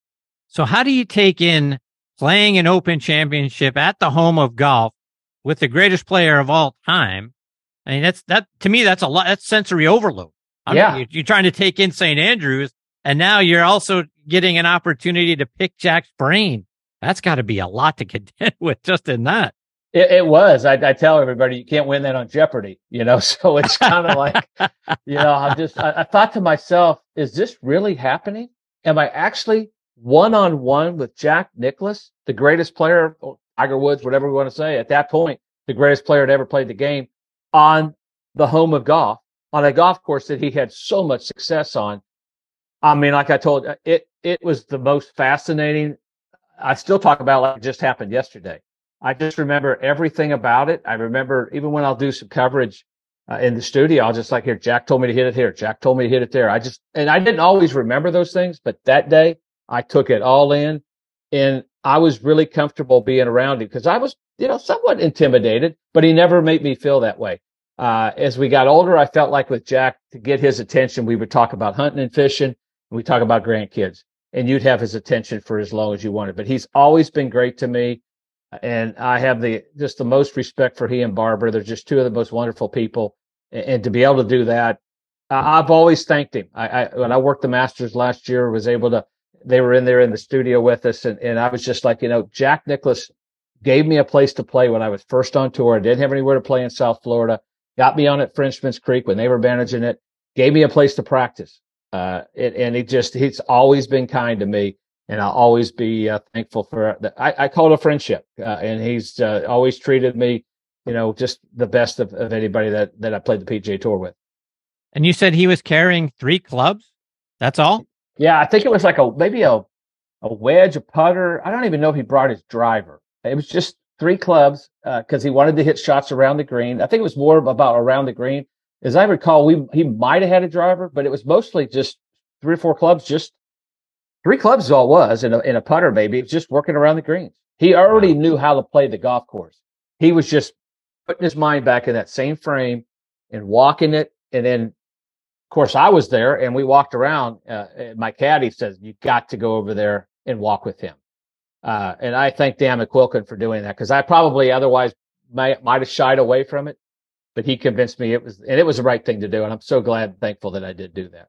So how do you take in playing an Open Championship at the home of golf with the greatest player of all time? I mean, that's, that, to me, that's a lot, that's sensory overload. I yeah. mean, you're, you're trying to take in Saint Andrews, and now you're also getting an opportunity to pick Jack's brain. That's got to be a lot to contend with just in that. It, it was. I, I tell everybody, you can't win that on Jeopardy, you know, so it's kind of like, you know, I'm just, I, I thought to myself, is this really happening? Am I actually one-on-one with Jack Nicklaus, the greatest player, or Tiger Woods, whatever we want to say, at that point, the greatest player to ever played the game, on the home of golf, on a golf course that he had so much success on? I mean, like I told, it, it was the most fascinating. I still talk about it like it just happened yesterday. I just remember everything about it. I remember even when I'll do some coverage uh, in the studio, I'll just like, here, Jack told me to hit it here. Jack told me to hit it there. I just, and I didn't always remember those things, but that day I took it all in, and I was really comfortable being around him because I was, you know, somewhat intimidated, but he never made me feel that way. Uh, as we got older, I felt like with Jack, to get his attention, we would talk about hunting and fishing, and we talk about grandkids, and you'd have his attention for as long as you wanted. But he's always been great to me. And I have the just the most respect for he and Barbara. They're just two of the most wonderful people. And, and to be able to do that, I, I've always thanked him. I, I when I worked the Masters last year, was able to. They were in there in the studio with us, and, and I was just like, you know, Jack Nicklaus gave me a place to play when I was first on tour. I didn't have anywhere to play in South Florida. Got me on at Frenchman's Creek when they were managing it. Gave me a place to practice. Uh, it, and he just he's always been kind to me. And I'll always be uh, thankful for that. I, I call it a friendship. Uh, and he's uh, always treated me you know, just the best of, of anybody that, that I played the P G A Tour with. And you said he was carrying three clubs? That's all? Yeah, I think it was like a maybe a a wedge, a putter. I don't even know if he brought his driver. It was just three clubs because uh, he wanted to hit shots around the green. I think it was more about around the green. As I recall, we he might have had a driver, but it was mostly just three or four clubs. Just three clubs is all it was, in a, in a putter maybe. It was just working around the greens. He already wow. knew how to play the golf course. He was just putting his mind back in that same frame and walking it. And then, of course, I was there and we walked around. Uh, my caddy says, you got to go over there and walk with him. Uh, and I thank Dan McQuilkin for doing that because I probably otherwise might, might have shied away from it, but he convinced me it was, and it was the right thing to do. And I'm so glad and thankful that I did do that.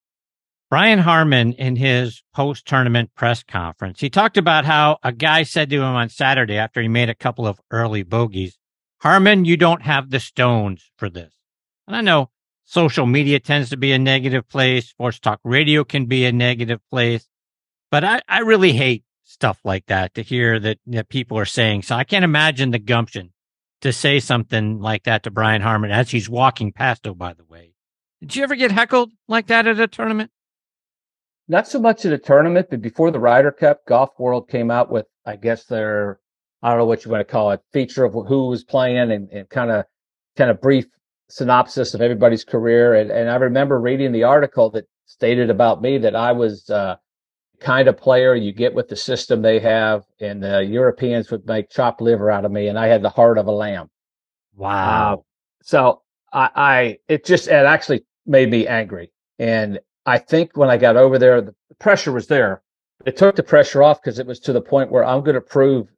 Brian Harman, in his post-tournament press conference, he talked about how a guy said to him on Saturday after he made a couple of early bogeys, Harman, you don't have the stones for this. And I know social media tends to be a negative place. Sports talk radio can be a negative place. But I, I really hate stuff like that, to hear that, that people are saying. So I can't imagine the gumption to say something like that to Brian Harman as he's walking past, oh, by the way. Did you ever get heckled like that at a tournament? Not so much at a tournament, but before the Ryder Cup, Golf World came out with, I guess, their, I don't know what you want to call it, feature of who was playing and, and kind of kind of brief synopsis of everybody's career. And, and I remember reading the article that stated about me that I was uh, kind of player you get with the system they have, and the Europeans would make chopped liver out of me, and I had the heart of a lamb. Wow. Uh, so I, I, it just, it actually made me angry. And I think when I got over there, the pressure was there. It took the pressure off because it was to the point where I'm going to prove,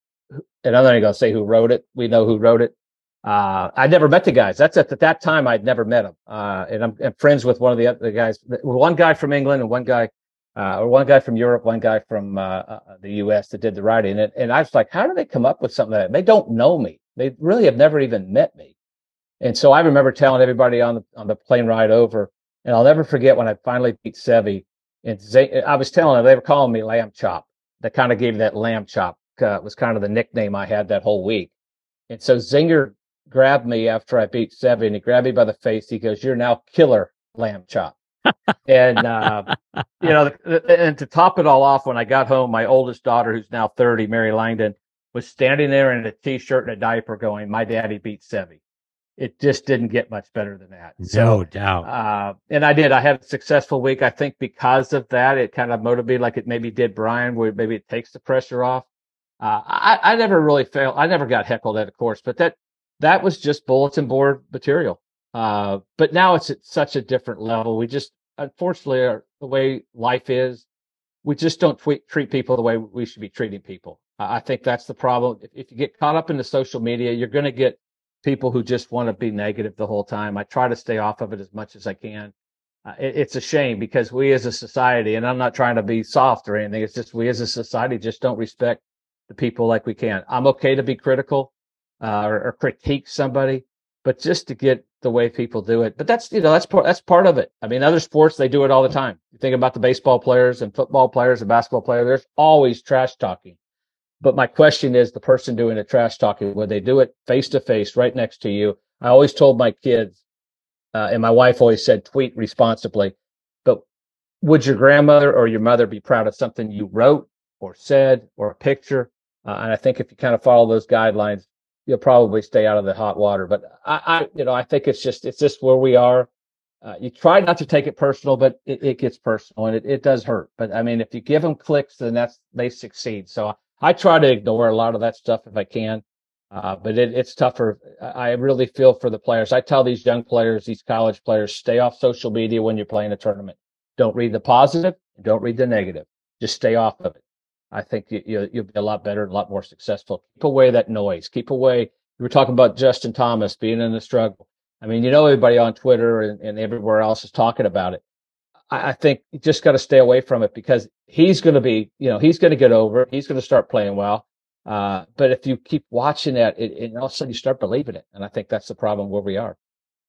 and I'm not going to say who wrote it. We know who wrote it. Uh, I never met the guys. That's at, at that time I'd never met them. Uh, and I'm, I'm friends with one of the other guys, one guy from England and one guy, uh, or one guy from Europe, one guy from, uh, uh, the U S that did the writing. And, and I was like, how do they come up with something like that? They don't know me. They really have never even met me. And so I remember telling everybody on the, on the plane ride over, and I'll never forget when I finally beat Seve, and Z- I was telling them, they were calling me Lamb Chop. That kind of gave me that Lamb Chop, uh, was kind of the nickname I had that whole week. And so Zinger grabbed me after I beat Seve, and he grabbed me by the face. He goes, "You're now Killer Lamb Chop." and, uh, you know, and to top it all off, when I got home, my oldest daughter, who's now thirty, Mary Langdon, was standing there in a t-shirt and a diaper going, "My daddy beat Seve." It just didn't get much better than that. No so, doubt. Uh, and I did. I had a successful week. I think because of that, it kind of motivated, like it maybe did Brian, where maybe it takes the pressure off. Uh, I, I never really failed. I never got heckled at a course, but that, that was just bulletin board material. Uh, but now it's at such a different level. We just, unfortunately, our, the way life is, we just don't tweet, treat people the way we should be treating people. Uh, I think that's the problem. If, if you get caught up in the social media, you're going to get people who just want to be negative the whole time. I try to stay off of it as much as I can. Uh, it, it's a shame because we as a society, and I'm not trying to be soft or anything, it's just we as a society just don't respect the people like we can. I'm okay to be critical uh, or, or critique somebody, but just to get the way people do it. But that's, you know, that's part, that's part of it. I mean, other sports, they do it all the time. You think about the baseball players and football players and basketball players, there's always trash talking. But my question is, the person doing the trash talking, would they do it face to face right next to you? I always told my kids, uh, and my wife always said, tweet responsibly. But would your grandmother or your mother be proud of something you wrote or said or a picture? Uh, and I think if you kind of follow those guidelines, you'll probably stay out of the hot water. But I, I you know, I think it's just, it's just where we are. Uh, you try not to take it personal, but it, it gets personal and it, it does hurt. But I mean, if you give them clicks, then that's, they succeed. So I try to ignore a lot of that stuff if I can, uh, but it, it's tougher. I really feel for the players. I tell these young players, these college players, stay off social media when you're playing a tournament. Don't read the positive, and don't read the negative. Just stay off of it. I think you, you, you'll be a lot better and a lot more successful. Keep away that noise. Keep away. You were talking about Justin Thomas being in the struggle. I mean, you know, everybody on Twitter and, and everywhere else is talking about it. I think you just got to stay away from it because he's going to be, you know, he's going to get over it. He's going to start playing well. Uh, but if you keep watching that, it, it, all of a sudden you start believing it. And I think that's the problem where we are.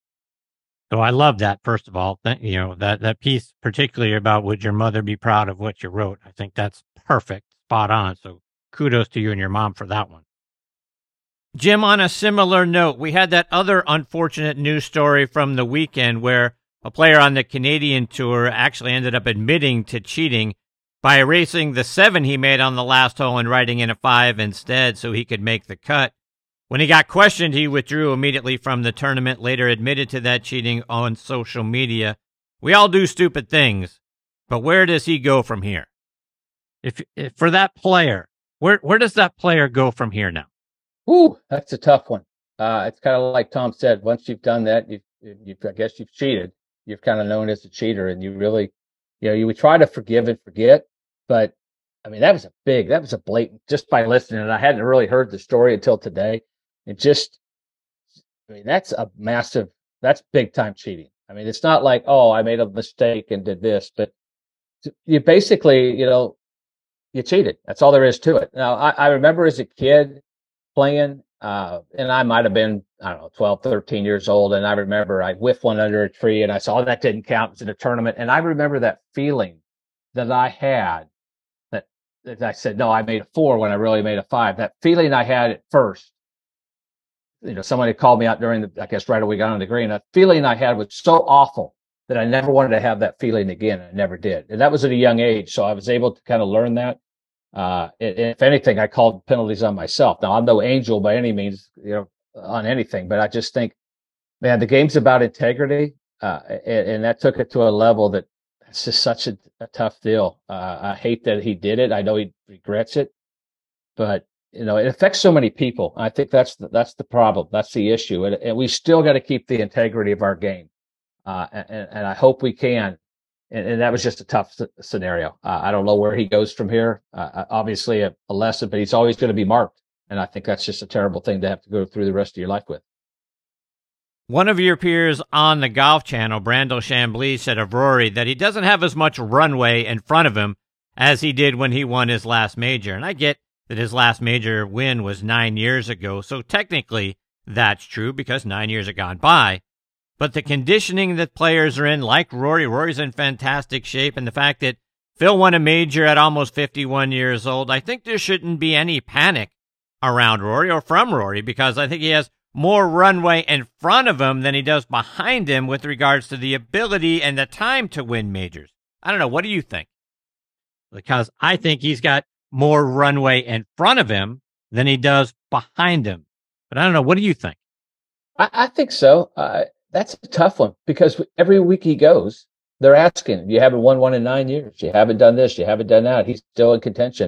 So I love that, first of all, th- you know, that, that piece particularly about would your mother be proud of what you wrote? I think that's perfect, spot on. So kudos to you and your mom for that one. Jim, on a similar note, we had that other unfortunate news story from the weekend where a player on the Canadian Tour actually ended up admitting to cheating by erasing the seven he made on the last hole and writing in a five instead so he could make the cut. When he got questioned, he withdrew immediately from the tournament, later admitted to that cheating on social media. We all do stupid things, but where does he go from here? If, if for that player, where where does that player go from here now? Ooh, that's a tough one. Uh, it's kind of like Tom said. Once you've done that, you've, you've I guess you've cheated. You're kind of known as a cheater, and you really, you know, you would try to forgive and forget. But I mean, that was a big, that was a blatant. Just by listening, and I hadn't really heard the story until today. It just, I mean, that's a massive, that's big time cheating. I mean, it's not like, oh, I made a mistake and did this, but you basically, you know, you cheated. That's all there is to it. Now, I, I remember as a kid playing, uh, and I might have been, I don't know, twelve, thirteen years old. And I remember I whiffed one under a tree and I saw that didn't count. It was in a tournament. And I remember that feeling that I had that, that I said, no, I made a four when I really made a five. That feeling I had at first, you know, somebody called me out during the, I guess right away we got on the green. That feeling I had was so awful that I never wanted to have that feeling again. I never did. And that was at a young age. So I was able to kind of learn that. Uh, if anything, I called penalties on myself. Now, I'm no angel by any means, you know, on anything, but I just think, man, the game's about integrity. Uh, and, and that took it to a level that it's just such a, a tough deal. Uh, I hate that he did it. I know he regrets it, but you know, it affects so many people. I think that's the, that's the problem. That's the issue. And, and we still got to keep the integrity of our game. Uh, and, and I hope we can. And, and that was just a tough scenario. Uh, I don't know where he goes from here. Uh, obviously a, a lesson, but he's always going to be marked. And I think that's just a terrible thing to have to go through the rest of your life with. One of your peers on the Golf Channel, Brandel Chambly, said of Rory that he doesn't have as much runway in front of him as he did when he won his last major. And I get that his last major win was nine years ago, so technically that's true because nine years have gone by. But the conditioning that players are in, like Rory, Rory's in fantastic shape, and the fact that Phil won a major at almost fifty-one years old, I think there shouldn't be any panic around Rory or from Rory because I think he has more runway in front of him than he does behind him with regards to the ability and the time to win majors. I don't know. What do you think? Because I think he's got more runway in front of him than he does behind him. But I don't know. What do you think? I, I think so. Uh, that's a tough one because every week he goes, they're asking, you haven't won one in nine years. You haven't done this. You haven't done that. He's still in contention.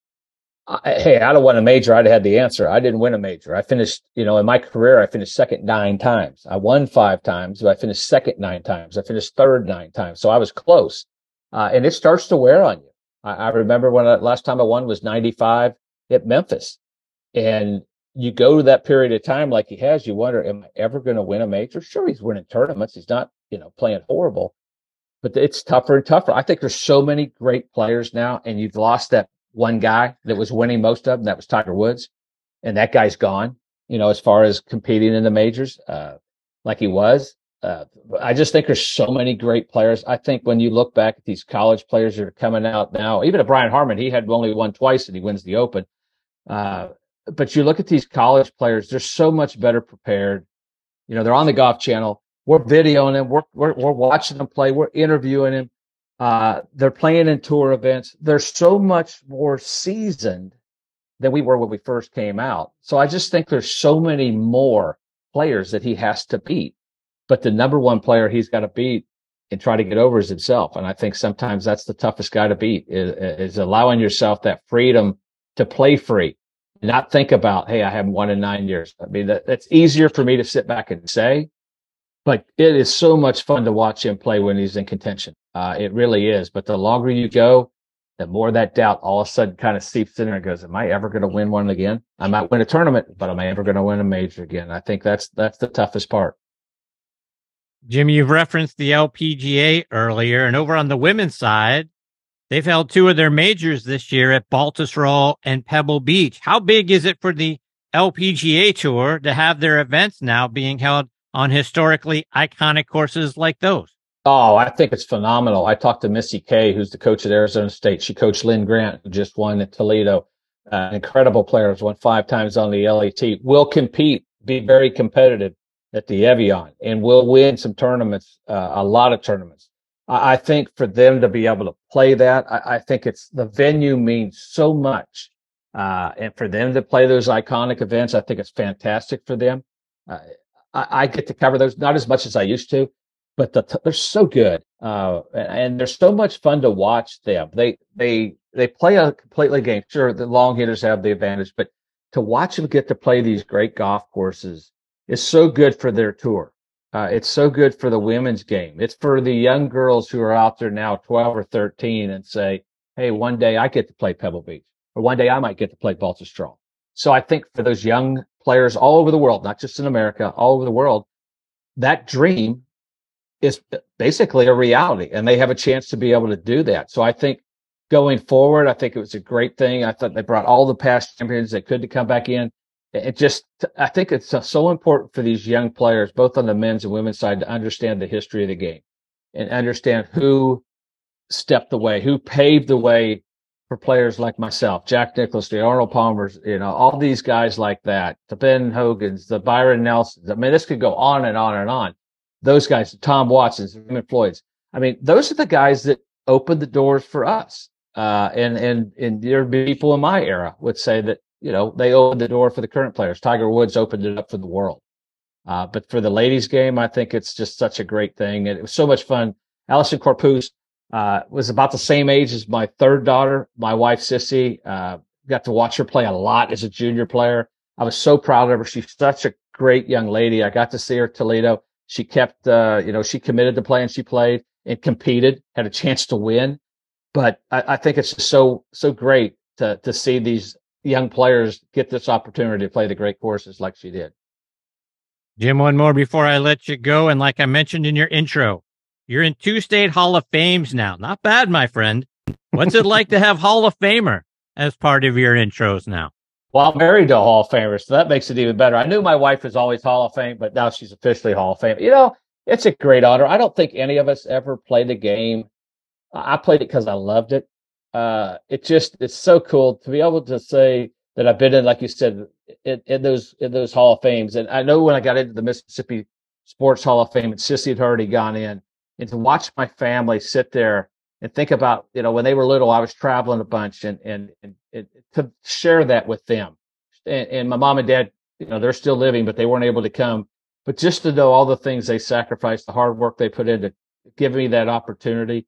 I, hey, I don't win a major. I'd have had the answer. I didn't win a major. I finished, you know, in my career, I finished second nine times. I won five times, but I finished second nine times. I finished third nine times. So I was close. Uh, and it starts to wear on you. I remember when I, last time I won was ninety-five at Memphis. And you go to that period of time like he has, you wonder, am I ever going to win a major? Sure, he's winning tournaments. He's not, you know, playing horrible, but it's tougher and tougher. I think there's so many great players now, and you've lost that one guy that was winning most of them. That was Tiger Woods. And that guy's gone, you know, as far as competing in the majors, uh, like he was. Uh, I just think there's so many great players. I think when you look back at these college players that are coming out now, even a Brian Harman, he had only won twice and he wins the Open. Uh, but you look at these college players, they're so much better prepared. You know, they're on the Golf Channel. We're videoing them. We're, we're, we're watching them play. We're interviewing them. Uh, they're playing in tour events. They're so much more seasoned than we were when we first came out. So I just think there's so many more players that he has to beat. But the number one player he's got to beat and try to get over is himself. And I think sometimes that's the toughest guy to beat is, is allowing yourself that freedom to play free, not think about, hey, I haven't won in nine years. I mean, that, that's easier for me to sit back and say, but it is so much fun to watch him play when he's in contention. Uh, it really is. But the longer you go, the more that doubt all of a sudden kind of seeps in there and goes, am I ever going to win one again? I might win a tournament, but am I ever going to win a major again? I think that's, that's the toughest part. Jim, you've referenced the L P G A earlier, and over on the women's side, they've held two of their majors this year at Baltusrol and Pebble Beach. How big is it for the L P G A Tour to have their events now being held on historically iconic courses like those? Oh, I think it's phenomenal. I talked to Missy Kay, who's the coach at Arizona State. She coached Lynn Grant, who just won at Toledo. uh, incredible players, won five times on the L A T, will compete, be very competitive at the Evian, and will win some tournaments, uh, a lot of tournaments. I, I think for them to be able to play that, I, I think it's the venue means so much. Uh, and for them to play those iconic events, I think it's fantastic for them. Uh, I, I get to cover those, not as much as I used to, but the, they're so good. Uh, and, and they're so much fun to watch them. They, they, they play a completely game. Sure, the long hitters have the advantage, but to watch them get to play these great golf courses is so good for their tour. Uh, it's so good for the women's game. It's for the young girls who are out there now, twelve or thirteen, and say, hey, one day I get to play Pebble Beach, or one day I might get to play Baltusrol. So I think for those young players all over the world, not just in America, all over the world, that dream is basically a reality, and they have a chance to be able to do that. So I think going forward, I think it was a great thing. I thought they brought all the past champions that could to come back in. It just, I think it's so important for these young players, both on the men's and women's side, to understand the history of the game and understand who stepped the way, who paved the way for players like myself, Jack Nicklaus, the Arnold Palmers, you know, all these guys like that, the Ben Hogans, the Byron Nelsons. I mean, this could go on and on and on. Those guys, the Tom Watsons, the Raymond Floyds. I mean, those are the guys that opened the doors for us. Uh, and, and, and there are people in my era would say that, you know, they opened the door for the current players. Tiger Woods opened it up for the world. Uh, but for the ladies game, I think it's just such a great thing. And it was so much fun. Allisen Corpuz, uh, was about the same age as my third daughter, my wife, Sissy. Uh, got to watch her play a lot as a junior player. I was so proud of her. She's such a great young lady. I got to see her at Toledo. She kept, uh, you know, she committed to playing. She played and competed, had a chance to win. But I, I think it's just so, so great to, to see these young players get this opportunity to play the great courses like she did. Jim, one more before I let you go. And like I mentioned in your intro, you're in two state Hall of Fames now. Not bad, my friend. What's it like to have Hall of Famer as part of your intros now? Well, I'm married to a Hall of Famer, so that makes it even better. I knew my wife was always Hall of Fame, but now she's officially Hall of Fame. You know, it's a great honor. I don't think any of us ever played the game. I played it because I loved it. Uh, it just, it's so cool to be able to say that I've been in, like you said, in, in those, in those Hall of Fames. And I know when I got into the Mississippi Sports Hall of Fame, and Sissy had already gone in, and to watch my family sit there and think about, you know, when they were little, I was traveling a bunch, and, and, and, and to share that with them. And, and my mom and dad, you know, they're still living, but they weren't able to come. But just to know all the things they sacrificed, the hard work they put in to give me that opportunity,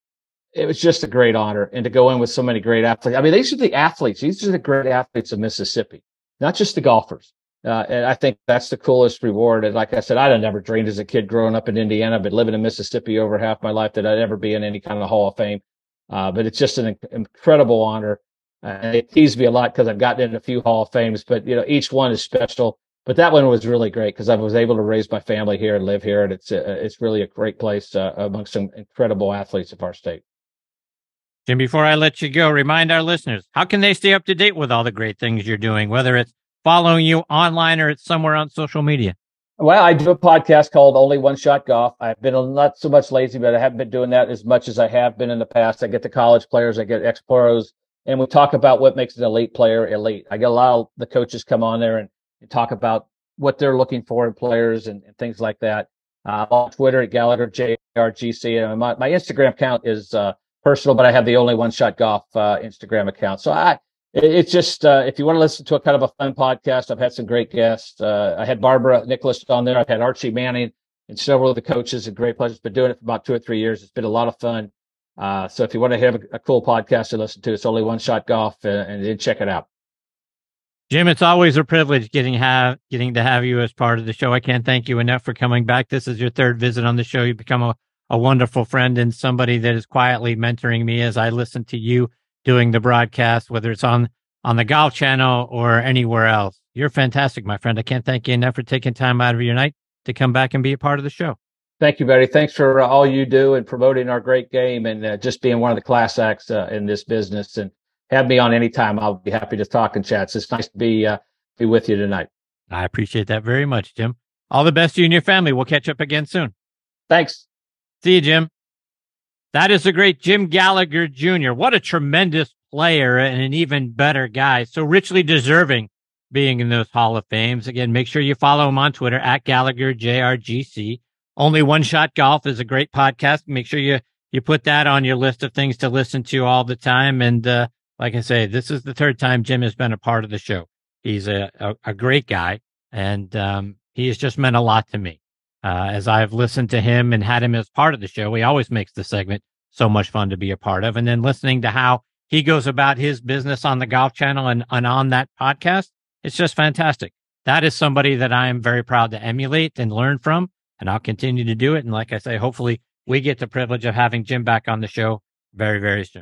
it was just a great honor. And to go in with so many great athletes. I mean, these are the athletes. These are the great athletes of Mississippi, not just the golfers. Uh, and I think that's the coolest reward. And like I said, I'd have never dreamed as a kid growing up in Indiana, but living in Mississippi over half my life, that I'd ever be in any kind of Hall of Fame. Uh, but it's just an inc- incredible honor. Uh, and it teased me a lot because I've gotten in a few Hall of Fames, but you know, each one is special. But that one was really great because I was able to raise my family here and live here. And it's, uh, it's really a great place uh, amongst some incredible athletes of our state. Jim, before I let you go, remind our listeners, how can they stay up to date with all the great things you're doing, whether it's following you online or it's somewhere on social media? Well, I do a podcast called Only One Shot Golf. I've been not so much lazy, but I haven't been doing that as much as I have been in the past. I get the college players, I get ex-pros, and we talk about what makes an elite player elite. I get a lot of the coaches come on there and, and talk about what they're looking for in players and, and things like that. Uh, I'm on Twitter at Gallagher J R G C, and my, my Instagram account is uh, personal, but I have the Only One Shot Golf uh, Instagram account. So I, it, it's just, uh, if you want to listen to a kind of a fun podcast, I've had some great guests. Uh, I had Barbara Nicholas on there. I've had Archie Manning and several of the coaches, and great pleasure. Been doing it for about two or three years. It's been a lot of fun. Uh, so if you want to have a, a cool podcast to listen to, it's Only One Shot Golf, uh, and then check it out. Jim, it's always a privilege getting have getting to have you as part of the show. I can't thank you enough for coming back. This is your third visit on the show. You've become a, a wonderful friend and somebody that is quietly mentoring me as I listen to you doing the broadcast, whether it's on, on the Golf Channel or anywhere else. You're fantastic, my friend. I can't thank you enough for taking time out of your night to come back and be a part of the show. Thank you, Betty. Thanks for uh, all you do and promoting our great game, and uh, just being one of the class acts uh, in this business. And have me on anytime. I'll be happy to talk and chat. It's nice to be uh, be with you tonight. I appreciate that very much, Jim. All the best to you and your family. We'll catch up again soon. Thanks. See you, Jim. That is the great Jim Gallagher Junior What a tremendous player and an even better guy. So richly deserving being in those Hall of Fames. Again, make sure you follow him on Twitter at Gallagher J R G C. Only One Shot Golf is a great podcast. Make sure you, you put that on your list of things to listen to all the time. And, uh, like I say, this is the third time Jim has been a part of the show. He's a, a, a great guy, and um, he has just meant a lot to me. Uh, as I've listened to him and had him as part of the show, he always makes the segment so much fun to be a part of. And then listening to how he goes about his business on the Golf Channel and, and on that podcast, it's just fantastic. That is somebody that I am very proud to emulate and learn from, and I'll continue to do it. And like I say, hopefully we get the privilege of having Jim back on the show very, very soon.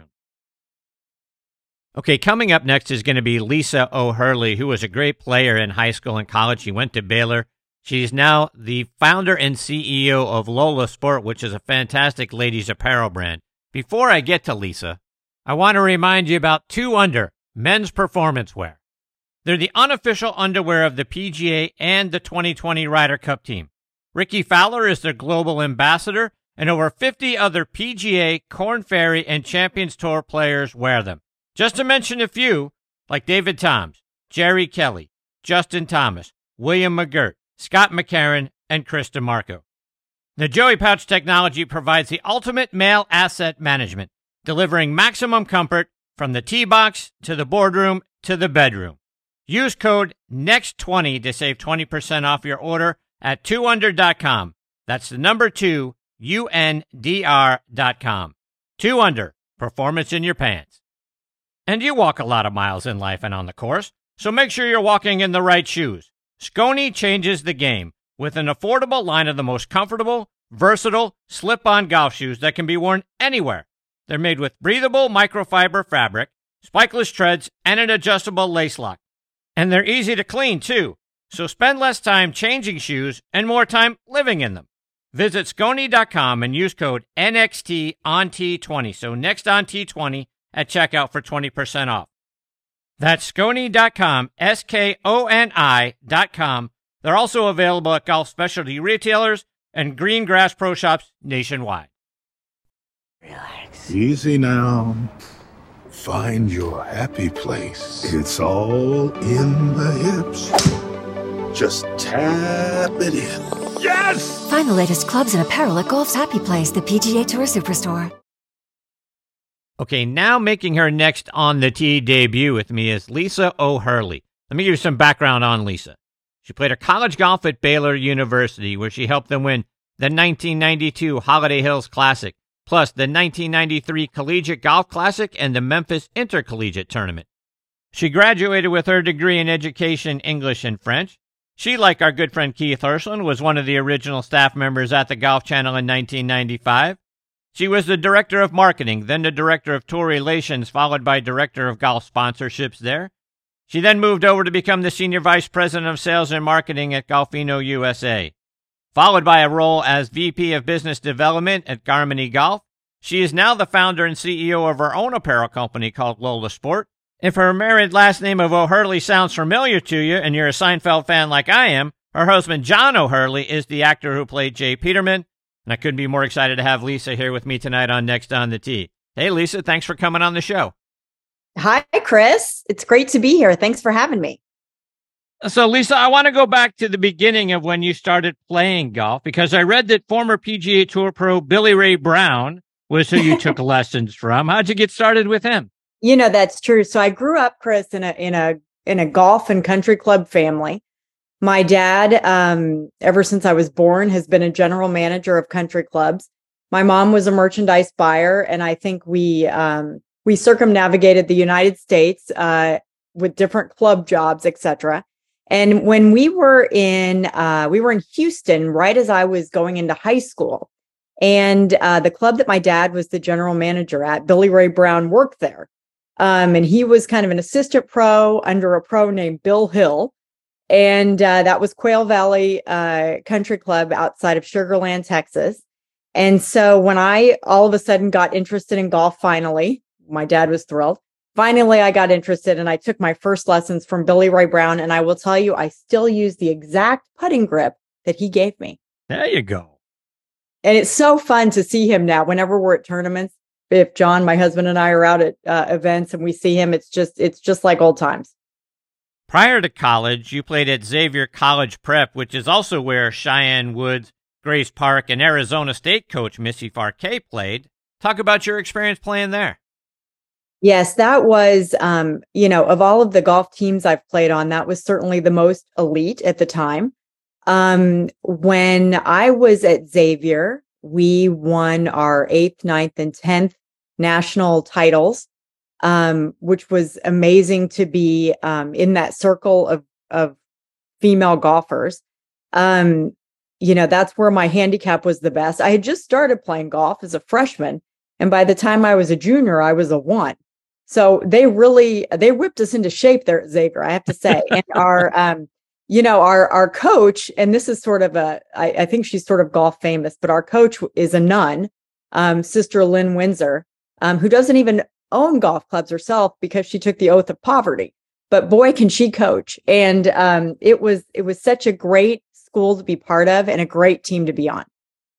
Okay, coming up next is going to be Lisa O'Hurley, who was a great player in high school and college. She went to Baylor. She's now the founder and C E O of Lola Sport, which is a fantastic ladies' apparel brand. Before I get to Lisa, I want to remind you about Two Under, men's performance wear. They're the unofficial underwear of the P G A and the twenty twenty Ryder Cup team. Ricky Fowler is their global ambassador, and over fifty other P G A, Korn Ferry, and Champions Tour players wear them. Just to mention a few, like David Toms, Jerry Kelly, Justin Thomas, William McGirt, Scott McCarron, and Chris DeMarco. The Joey Pouch technology provides the ultimate male asset management, delivering maximum comfort from the tee box to the boardroom to the bedroom. Use code next twenty to save twenty percent off your order at two under dot com. That's the number two, U N D R dot com. Two Under, performance in your pants. And you walk a lot of miles in life and on the course, so make sure you're walking in the right shoes. Skoni changes the game with an affordable line of the most comfortable, versatile, slip-on golf shoes that can be worn anywhere. They're made with breathable microfiber fabric, spikeless treads, and an adjustable lace lock. And they're easy to clean, too, so spend less time changing shoes and more time living in them. Visit skoni dot com and use code N X T on T twenty, so next on T twenty, at checkout for twenty percent off. That's skoni dot com, S K O N I dot com. They're also available at golf specialty retailers and green grass pro shops nationwide. Relax. Easy now. Find your happy place. It's all in the hips. Just tap it in. Yes! Find the latest clubs and apparel at Golf's Happy Place, the P G A Tour Superstore. Okay, now making her next on the tee debut with me is Lisa O'Hurley. Let me give you some background on Lisa. She played her college golf at Baylor University, where she helped them win the nineteen ninety-two Holiday Hills Classic, plus the nineteen ninety-three Collegiate Golf Classic and the Memphis Intercollegiate Tournament. She graduated with her degree in education, English, and French. She, like our good friend Keith Hirschland, was one of the original staff members at the Golf Channel in nineteen ninety-five. She was the director of marketing, then the director of tour relations, followed by director of golf sponsorships there. She then moved over to become the senior vice president of sales and marketing at Golfino U S A. Followed by a role as V P of business development at Garmini Golf. She is now the founder and C E O of her own apparel company called Lola Sport. If her married last name of O'Hurley sounds familiar to you and you're a Seinfeld fan like I am, her husband John O'Hurley is the actor who played Jay Peterman. And I couldn't be more excited to have Lisa here with me tonight on Next on the Tee. Hey, Lisa, thanks for coming on the show. Hi, Chris. It's great to be here. Thanks for having me. So, Lisa, I want to go back to the beginning of when you started playing golf, because I read that former P G A Tour pro Billy Ray Brown was who you took lessons from. How'd you get started with him? You know, that's true. So I grew up, Chris, in a in a in a golf and country club family. My dad, um, ever since I was born, has been a general manager of country clubs. My mom was a merchandise buyer, and I think we um, we circumnavigated the United States uh, with different club jobs, et cetera. And when we were in uh, we were in Houston, right as I was going into high school, and uh, the club that my dad was the general manager at, Billy Ray Brown, worked there, um, and he was kind of an assistant pro under a pro named Bill Hill. And uh, that was Quail Valley uh, Country Club outside of Sugar Land, Texas. And so when I all of a sudden got interested in golf, finally, my dad was thrilled. Finally, I got interested and I took my first lessons from Billy Ray Brown. And I will tell you, I still use the exact putting grip that he gave me. There you go. and it's so fun to see him now. Whenever we're at tournaments, if John, my husband, and I are out at uh, events and we see him, it's just it's just like old times. Prior to college, you played at Xavier College Prep, which is also where Cheyenne Woods, Grace Park, and Arizona State coach Missy Farquet played. Talk about your experience playing there. Yes, that was, um, you know, of all of the golf teams I've played on, that was certainly the most elite at the time. Um, when I was at Xavier, we won our eighth, ninth, and tenth national titles, um, which was amazing to be um, in that circle of, of female golfers. Um, you know, that's where my handicap was the best. I had just started playing golf as a freshman, and by the time I was a junior, I was a one. So they really, they whipped us into shape there at Xavier, I have to say. And our, um, you know, our, our coach, and this is sort of a, I, I think she's sort of golf famous, but our coach is a nun, um, Sister Lynn Windsor, um, who doesn't even own golf clubs herself because she took the oath of poverty, but boy, can she coach. And, um, it was, it was such a great school to be part of and a great team to be on.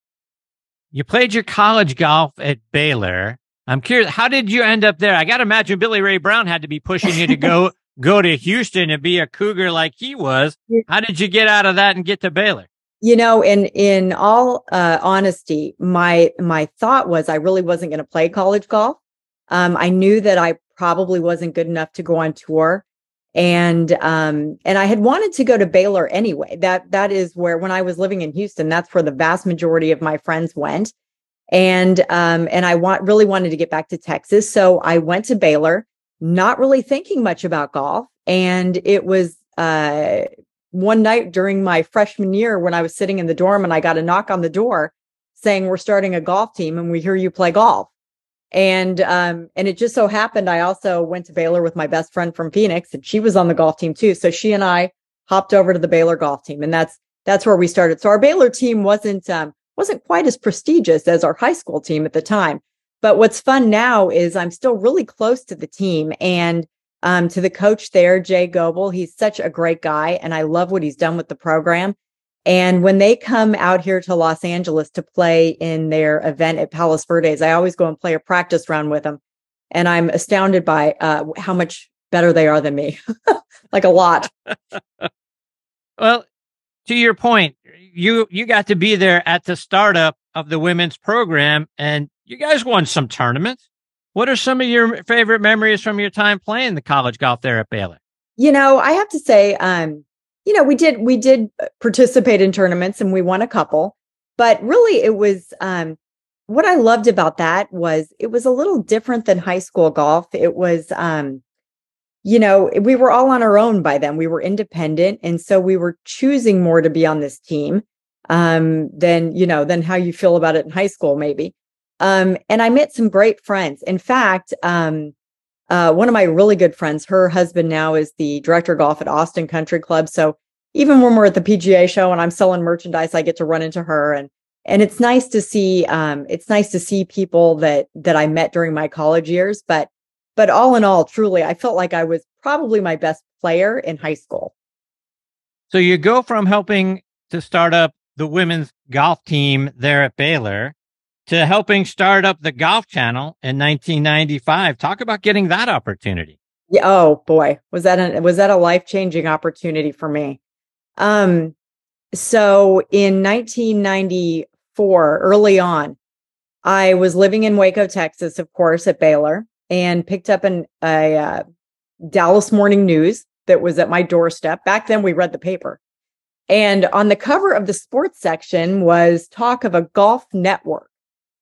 You played your college golf at Baylor. I'm curious, how did you end up there? I got to imagine Billy Ray Brown had to be pushing you to go go to Houston and be a Cougar like he was. How did you get out of that and get to Baylor? You know, in in all uh, honesty, my my thought was I really wasn't going to play college golf. Um, I knew that I probably wasn't good enough to go on tour, and um, and I had wanted to go to Baylor anyway. That that is where, when I was living in Houston, that's where the vast majority of my friends went. And, um, and I want, really wanted to get back to Texas. So I went to Baylor, not really thinking much about golf. And it was, uh, one night during my freshman year when I was sitting in the dorm and I got a knock on the door saying, we're starting a golf team and we hear you play golf. And, um, and it just so happened, I also went to Baylor with my best friend from Phoenix, and she was on the golf team too. So she and I hopped over to the Baylor golf team, and that's, that's where we started. So our Baylor team wasn't, um, wasn't quite as prestigious as our high school team at the time. But what's fun now is I'm still really close to the team and um, to the coach there, Jay Goebel. He's such a great guy, and I love what he's done with the program. And when they come out here to Los Angeles to play in their event at Palos Verdes, I always go and play a practice round with them. And I'm astounded by uh, how much better they are than me, like a lot. Well, to your point, you you got to be there at the startup of the women's program, and you guys won some tournaments. What are some of your favorite memories from your time playing the college golf there at Baylor? You know, I have to say, um, you know, we did we did participate in tournaments and we won a couple, but really it was um, what I loved about that was it was a little different than high school golf. It was um, you know, we were all on our own by then. We were independent. And so we were choosing more to be on this team um, than, you know, than how you feel about it in high school, maybe. Um, and I met some great friends. In fact, um, uh, one of my really good friends, her husband now is the director of golf at Austin Country Club. So even when we're at the P G A show and I'm selling merchandise, I get to run into her. And and it's nice to see, um, it's nice to see people that that I met during my college years. But But all in all, truly, I felt like I was probably my best player in high school. So you go from helping to start up the women's golf team there at Baylor to helping start up the Golf Channel in nineteen ninety-five. Talk about getting that opportunity. Yeah. Oh boy, was that a, was that a life-changing opportunity for me? Um, so in nineteen ninety-four, early on, I was living in Waco, Texas, of course, at Baylor, and picked up an, a uh, Dallas Morning News that was at my doorstep. Back then, we read the paper. And on the cover of the sports section was talk of a golf network.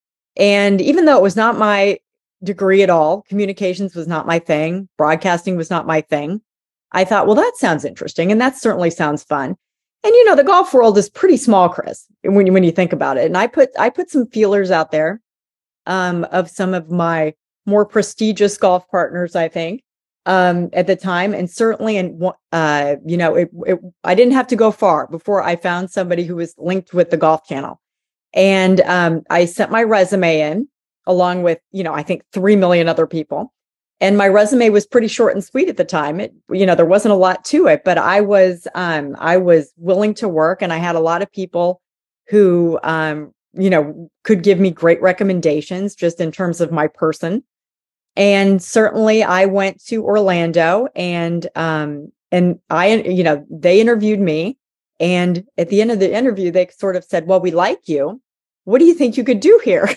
And even though it was not my degree at all, communications was not my thing, broadcasting was not my thing, I thought, well, that sounds interesting. And that certainly sounds fun. And, you know, the golf world is pretty small, Chris, when you, when you think about it. And I put, I put some feelers out there um, of some of my more prestigious golf partners, I think, um, at the time. And certainly, and uh, you know, it, it, I didn't have to go far before I found somebody who was linked with the Golf Channel. And um, I sent my resume in along with, you know, I think three million other people. And my resume was pretty short and sweet at the time. It, you know, there wasn't a lot to it, but I was, um, I was willing to work, and I had a lot of people who um, you know, could give me great recommendations just in terms of my person. And certainly I went to Orlando and, um, and I, you know, they interviewed me. And at the end of the interview, they sort of said, well, we like you. What do you think you could do here?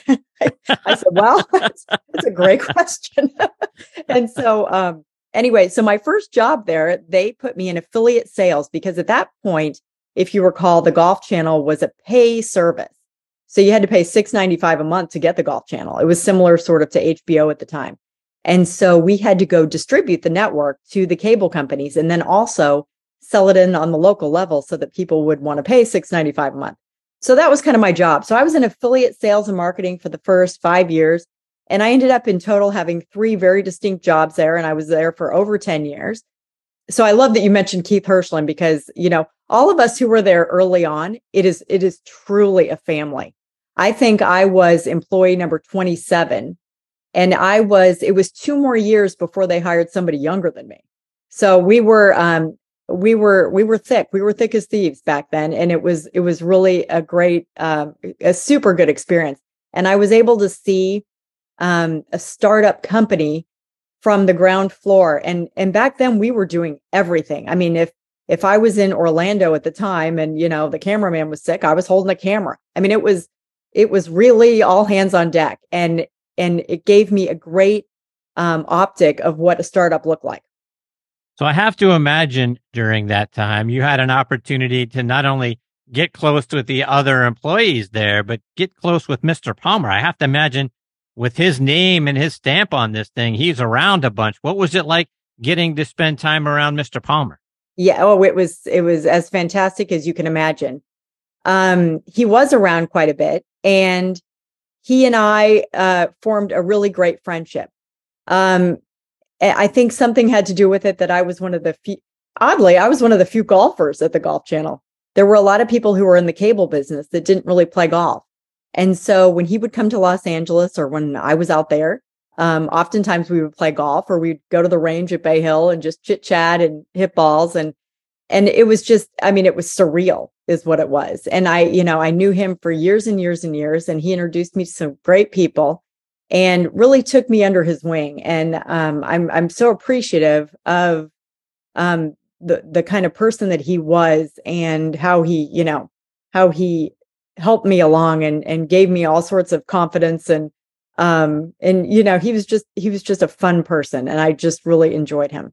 I said, well, that's, that's a great question. And so, um, anyway, so my first job there, they put me in affiliate sales because at that point, if you recall, the Golf Channel was a pay service. So you had to pay six ninety-five a month to get the Golf Channel. It was similar sort of to H B O at the time. And so we had to go distribute the network to the cable companies and then also sell it in on the local level so that people would want to pay six ninety-five a month. So that was kind of my job. So I was in affiliate sales and marketing for the first five years. And I ended up in total having three very distinct jobs there. And I was there for over ten years. So I love that you mentioned Keith Hirschland because, you know, all of us who were there early on, it is, it is truly a family. I think I was employee number twenty-seven and I was, it was two more years before they hired somebody younger than me. So we were, um, we were, we were thick. We were thick as thieves back then. And it was, it was really a great, um, a super good experience. And I was able to see, um, a startup company from the ground floor. And, and back then we were doing everything. I mean, if, if I was in Orlando at the time and, you know, the cameraman was sick, I was holding a camera. I mean, it was, it was really all hands on deck. And, and it gave me a great, um, optic of what a startup looked like. So I have to imagine during that time, you had an opportunity to not only get close with the other employees there, but get close with Mister Palmer. I have to imagine with his name and his stamp on this thing, he's around a bunch. What was it like getting to spend time around Mister Palmer? Yeah. Oh, it was, it was as fantastic as you can imagine. Um, he was around quite a bit and he and I, uh, formed a really great friendship. Um, I think something had to do with it that I was one of the few, oddly, I was one of the few golfers at the Golf Channel. There were a lot of people who were in the cable business that didn't really play golf. And so when he would come to Los Angeles or when I was out there, um, oftentimes we would play golf or we'd go to the range at Bay Hill and just chit chat and hit balls. And, and it was just, I mean, it was surreal is what it was. And I, you know, I knew him for years and years and years, and he introduced me to some great people and really took me under his wing. And um, I'm I'm so appreciative of um, the the kind of person that he was and how he, you know, how he helped me along and and gave me all sorts of confidence and um and you know he was just he was just a fun person and I just really enjoyed him.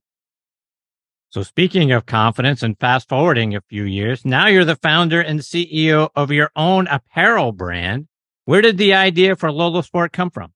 So speaking of confidence and fast forwarding a few years, now you're the founder and C E O of your own apparel brand. Where did the idea for Lolo Sport come from?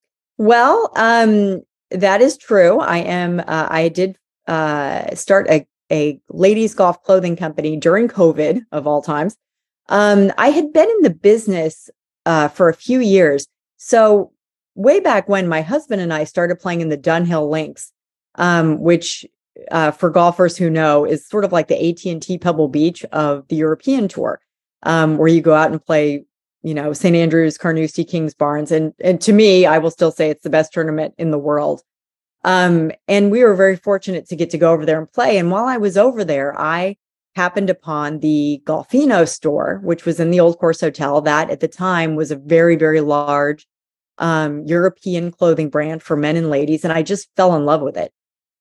Well, um, that is true. I am, uh, I did, uh, start a, a ladies golf clothing company during COVID of all times. Um, I had been in the business, uh, for a few years. So way back when my husband and I started playing in the Dunhill Links, um, which, uh, for golfers who know is sort of like the A T and T Pebble Beach of the European tour, um, where you go out and play, you know, Saint Andrews, Carnoustie, Kingsbarns. And, and to me, I will still say it's the best tournament in the world. Um, and we were very fortunate to get to go over there and play. And while I was over there, I happened upon the Golfino store, which was in the Old Course Hotel. That at the time was a very, very large, um, European clothing brand for men and ladies. And I just fell in love with it.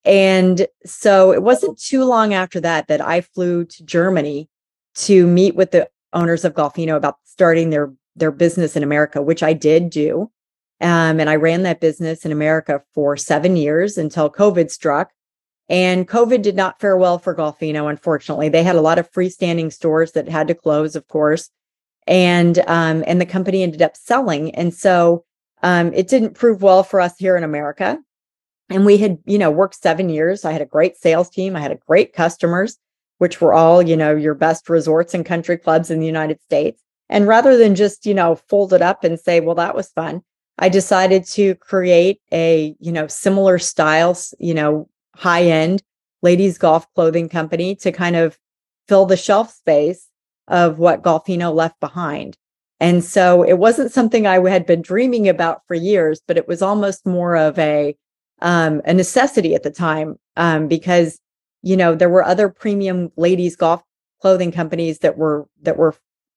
And so it wasn't too long after that, that I flew to Germany to meet with the owners of Golfino about starting their, their business in America, which I did do. Um, and I ran that business in America for seven years until COVID struck. And COVID did not fare well for Golfino, unfortunately. They had a lot of freestanding stores that had to close, of course. And, um, and the company ended up selling. And so, um, it didn't prove well for us here in America. And we had, you know, worked seven years. I had a great sales team. I had a great customers, which were all, you know, your best resorts and country clubs in the United States. And rather than just, you know, fold it up and say, well, that was fun, I decided to create a, you know, similar styles, you know, high end ladies golf clothing company to kind of fill the shelf space of what Golfino left behind. And so it wasn't something I had been dreaming about for years, but it was almost more of a, um, a necessity at the time, um, because you know, there were other premium ladies golf clothing companies that were, that were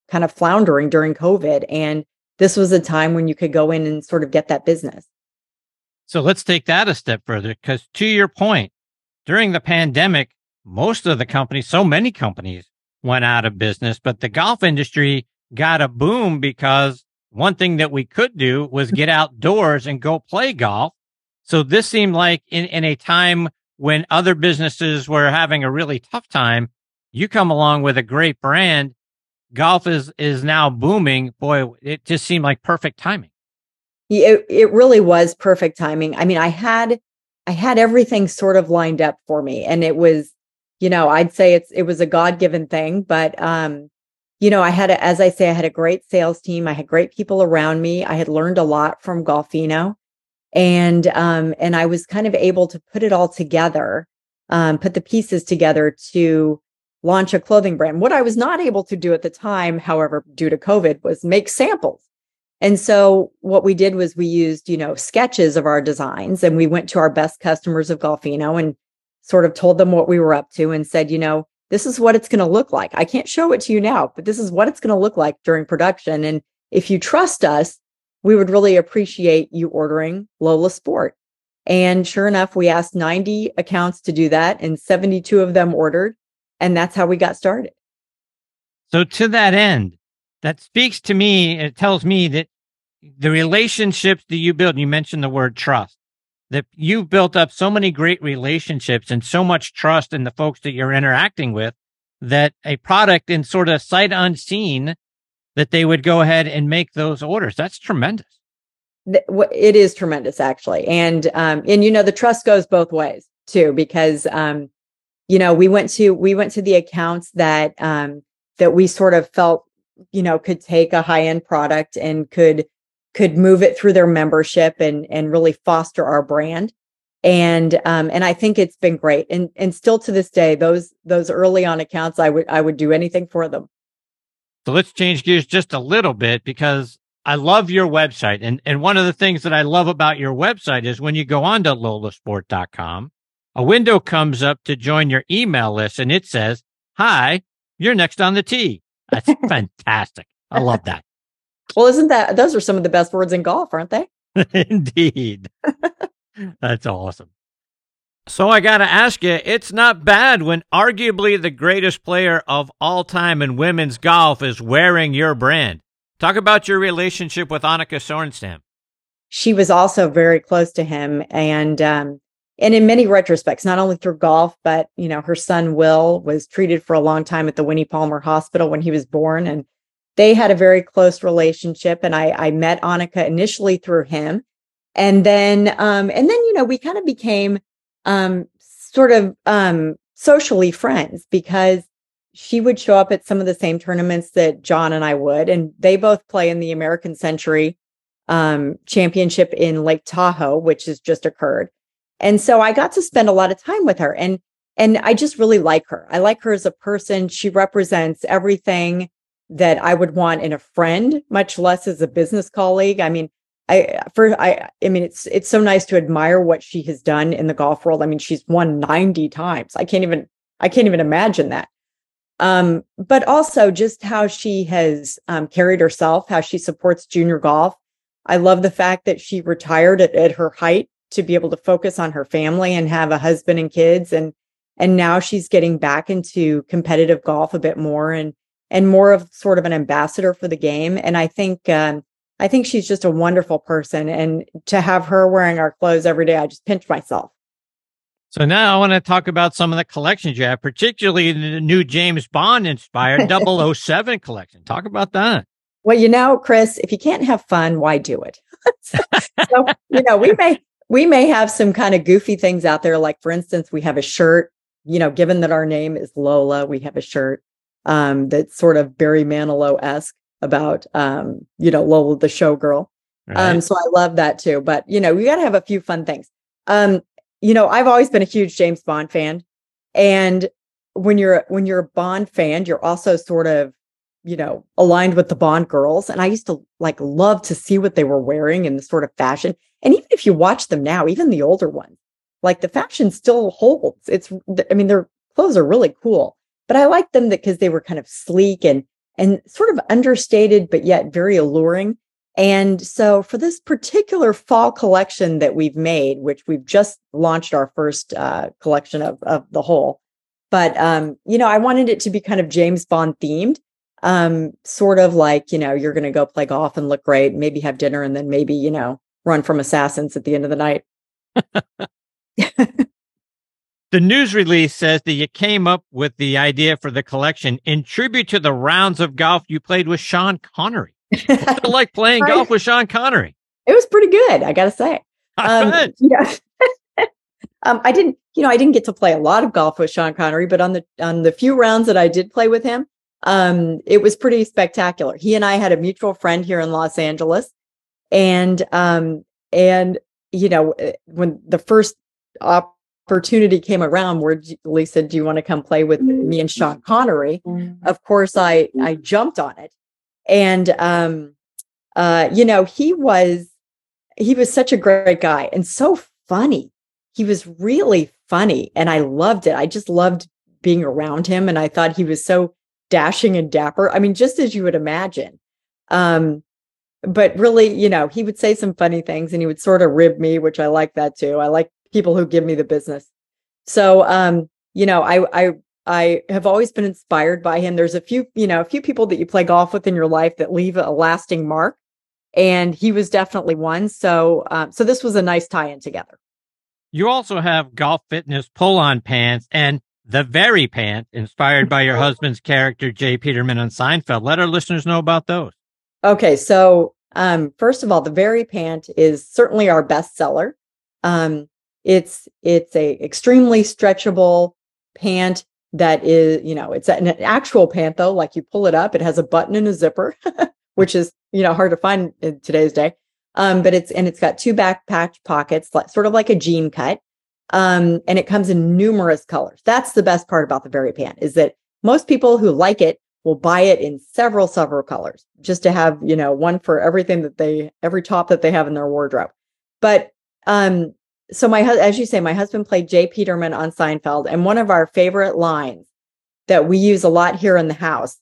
kind of floundering during COVID. And this was a time when you could go in and sort of get that business. So let's take that a step further, because to your point, during the pandemic, most of the companies, so many companies went out of business, but the golf industry got a boom because one thing that we could do was get outdoors and go play golf. So this seemed like in, in a time when other businesses were having a really tough time, you come along with a great brand. Golf is, is now booming. Boy, it just seemed like perfect timing. It, it really was perfect timing. I mean, I had, I had everything sort of lined up for me, and it was, you know, I'd say it's, it was a God-given thing, but, um, you know, I had, a, as I say, I had a great sales team. I had great people around me. I had learned a lot from Golfino, and, um, and I was kind of able to put it all together, um, put the pieces together to launch a clothing brand. What I was not able to do at the time, however, due to COVID, was make samples. And so what we did was we used, you know, sketches of our designs, and we went to our best customers of Golfino and sort of told them what we were up to and said, you know, this is what it's going to look like. I can't show it to you now, but this is what it's going to look like during production. And if you trust us, we would really appreciate you ordering Lola Sport. And sure enough, we asked ninety accounts to do that, and seventy-two of them ordered. And that's how we got started. So to that end, that speaks to me, it tells me that the relationships that you build, you mentioned the word trust, that you've built up so many great relationships and so much trust in the folks that you're interacting with, that a product in sort of sight unseen, that they would go ahead and make those orders. That's tremendous. It is tremendous, actually. And, um, and, you know, the trust goes both ways too, because, um, you know, we went to, we went to the accounts that, um, that we sort of felt, you know, could take a high end product and could, could move it through their membership and, and really foster our brand. And, um, and I think it's been great. And, and still to this day, those, those early on accounts, I would, I would do anything for them. So let's change gears just a little bit, because I love your website. And, and one of the things that I love about your website is when you go on to lola sport dot com, a window comes up to join your email list, and it says, hi, you're next on the tee. That's fantastic. I love that. Well, isn't that, those are some of the best words in golf, aren't they? Indeed. That's awesome. So I got to ask you, it's not bad when arguably the greatest player of all time in women's golf is wearing your brand. Talk about your relationship with Annika Sorenstam. She was also very close to him. And, um, and in many retrospects, not only through golf, but, you know, her son, Will, was treated for a long time at the Winnie Palmer Hospital when he was born. And they had a very close relationship. And I, I met Annika initially through him. And then, um, and then, you know, we kind of became, um, sort of, um, socially friends, because she would show up at some of the same tournaments that John and I would, and they both play in the American Century, um, Championship in Lake Tahoe, which has just occurred. And so I got to spend a lot of time with her, and, and I just really like her. I like her as a person. She represents everything that I would want in a friend, much less as a business colleague. I mean, I, for, I, I mean, it's, it's so nice to admire what she has done in the golf world. I mean, she's won ninety times. I can't even, I can't even imagine that. Um, but also just how she has, um, carried herself, how she supports junior golf. I love the fact that she retired at, at her height to be able to focus on her family and have a husband and kids. And, and now she's getting back into competitive golf a bit more, and, and more of sort of an ambassador for the game. And I think, um, I think she's just a wonderful person. And to have her wearing our clothes every day, I just pinch myself. So now I want to talk about some of the collections you have, particularly the new James Bond inspired double oh seven collection. Talk about that. Well, you know, Chris, if you can't have fun, why do it? so, so, you know, we may, we may have some kind of goofy things out there. Like, for instance, we have a shirt, you know, given that our name is Lola, we have a shirt um, that's sort of Barry Manilow-esque about, um, you know, Lola, the showgirl. Right. Um, so I love that too. But, you know, we got to have a few fun things. Um, you know, I've always been a huge James Bond fan. And when you're, when you're a Bond fan, you're also sort of, you know, aligned with the Bond girls. And I used to like love to see what they were wearing and the sort of fashion. And even if you watch them now, even the older ones, like the fashion still holds. It's, I mean, their clothes are really cool, but I liked them because they were kind of sleek and and sort of understated, but yet very alluring. And so for this particular fall collection that we've made, which we've just launched our first uh, collection of, of the whole, but, um, you know, I wanted it to be kind of James Bond themed, um, sort of like, you know, you're going to go play golf and look great, maybe have dinner, and then maybe, you know, run from assassins at the end of the night. The news release says that you came up with the idea for the collection in tribute to the rounds of golf you played with Sean Connery. What's it like playing golf with Sean Connery? It was pretty good, I gotta say. Um, yeah. um, I didn't, you know, I didn't get to play a lot of golf with Sean Connery, but on the on the few rounds that I did play with him, um, it was pretty spectacular. He and I had a mutual friend here in Los Angeles, and um, and you know, when the first opportunity came around, where Lisa, do you want to come play with me and Sean Connery? Of course, I I jumped on it. And, um, uh, you know, he was, he was such a great guy and so funny. He was really funny and I loved it. I just loved being around him. And I thought he was so dashing and dapper. I mean, just as you would imagine. Um, but really, you know, he would say some funny things and he would sort of rib me, which I like that too. I like people who give me the business. So, um, you know, I, I, I have always been inspired by him. There's a few, you know, a few people that you play golf with in your life that leave a lasting mark. And he was definitely one. So, um, so this was a nice tie-in together. You also have Golf Fitness pull-on pants and the Very Pant, inspired by your husband's character, Jay Peterman on Seinfeld. Let our listeners know about those. Okay. So, um, first of all, the Very Pant is certainly our best seller. Um, it's, it's a extremely stretchable pant. That is, you know, it's an actual pant though, like you pull it up, it has a button and a zipper, which is, you know, hard to find in today's day. Um, but it's, and it's got two back patch pockets, like, sort of like a jean cut. Um, and it comes in numerous colors. That's the best part about the Very Pant, is that most people who like it will buy it in several, several colors, just to have, you know, one for everything that they, every top that they have in their wardrobe. But, um, So my, as you say, my husband played Jay Peterman on Seinfeld, and one of our favorite lines that we use a lot here in the house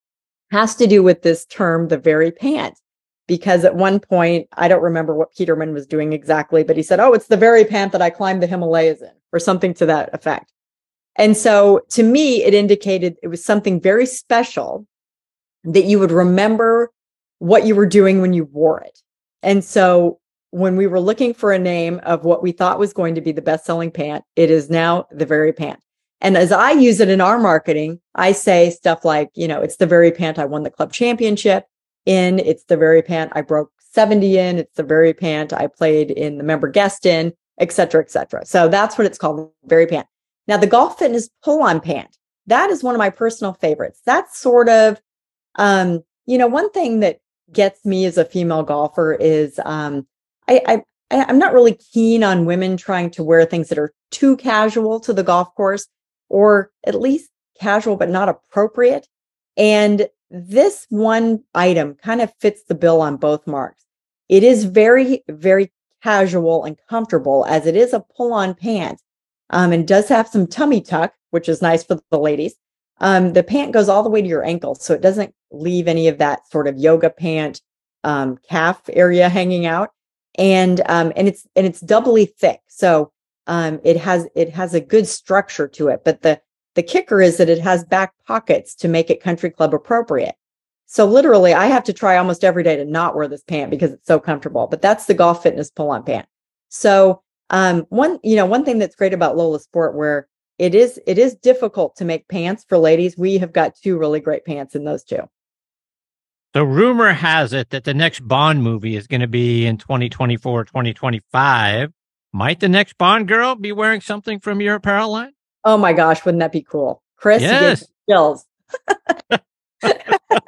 has to do with this term, the Very Pant, because at one point, I don't remember what Peterman was doing exactly, but he said, "Oh, it's the Very Pant that I climbed the Himalayas in," or something to that effect. And so to me, it indicated it was something very special that you would remember what you were doing when you wore it. And so when we were looking for a name of what we thought was going to be the best-selling pant, it is now the Very Pant. And as I use it in our marketing, I say stuff like, you know, it's the Very Pant I won the club championship in. It's the Very Pant I broke seventy in. It's the Very Pant I played in the member guest in, et cetera, et cetera. So that's what it's called, the Very Pant. Now, the Golf Fitness pull-on pant, that is one of my personal favorites. That's sort of, um, you know, one thing that gets me as a female golfer is, um, I, I, I'm not really keen on women trying to wear things that are too casual to the golf course, or at least casual, but not appropriate. And this one item kind of fits the bill on both marks. It is very, very casual and comfortable, as it is a pull-on pant, um, and does have some tummy tuck, which is nice for the ladies. Um, the pant goes all the way to your ankles, so it doesn't leave any of that sort of yoga pant um, calf area hanging out. And, um, and it's, and it's doubly thick. So, um, it has, it has a good structure to it, but the, the kicker is that it has back pockets to make it country club appropriate. So literally I have to try almost every day to not wear this pant because it's so comfortable, but that's the Golf Fitness pull-on pant. So, um, one, you know, one thing that's great about Lola Sportwear, it is, it is difficult to make pants for ladies. We have got two really great pants in those two. So rumor has it that the next Bond movie is going to be in twenty twenty-four, twenty twenty-five. Might the next Bond girl be wearing something from your apparel line? Oh my gosh, wouldn't that be cool? Chris, yes. You gave me chills.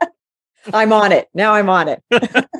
I'm on it. Now I'm on it.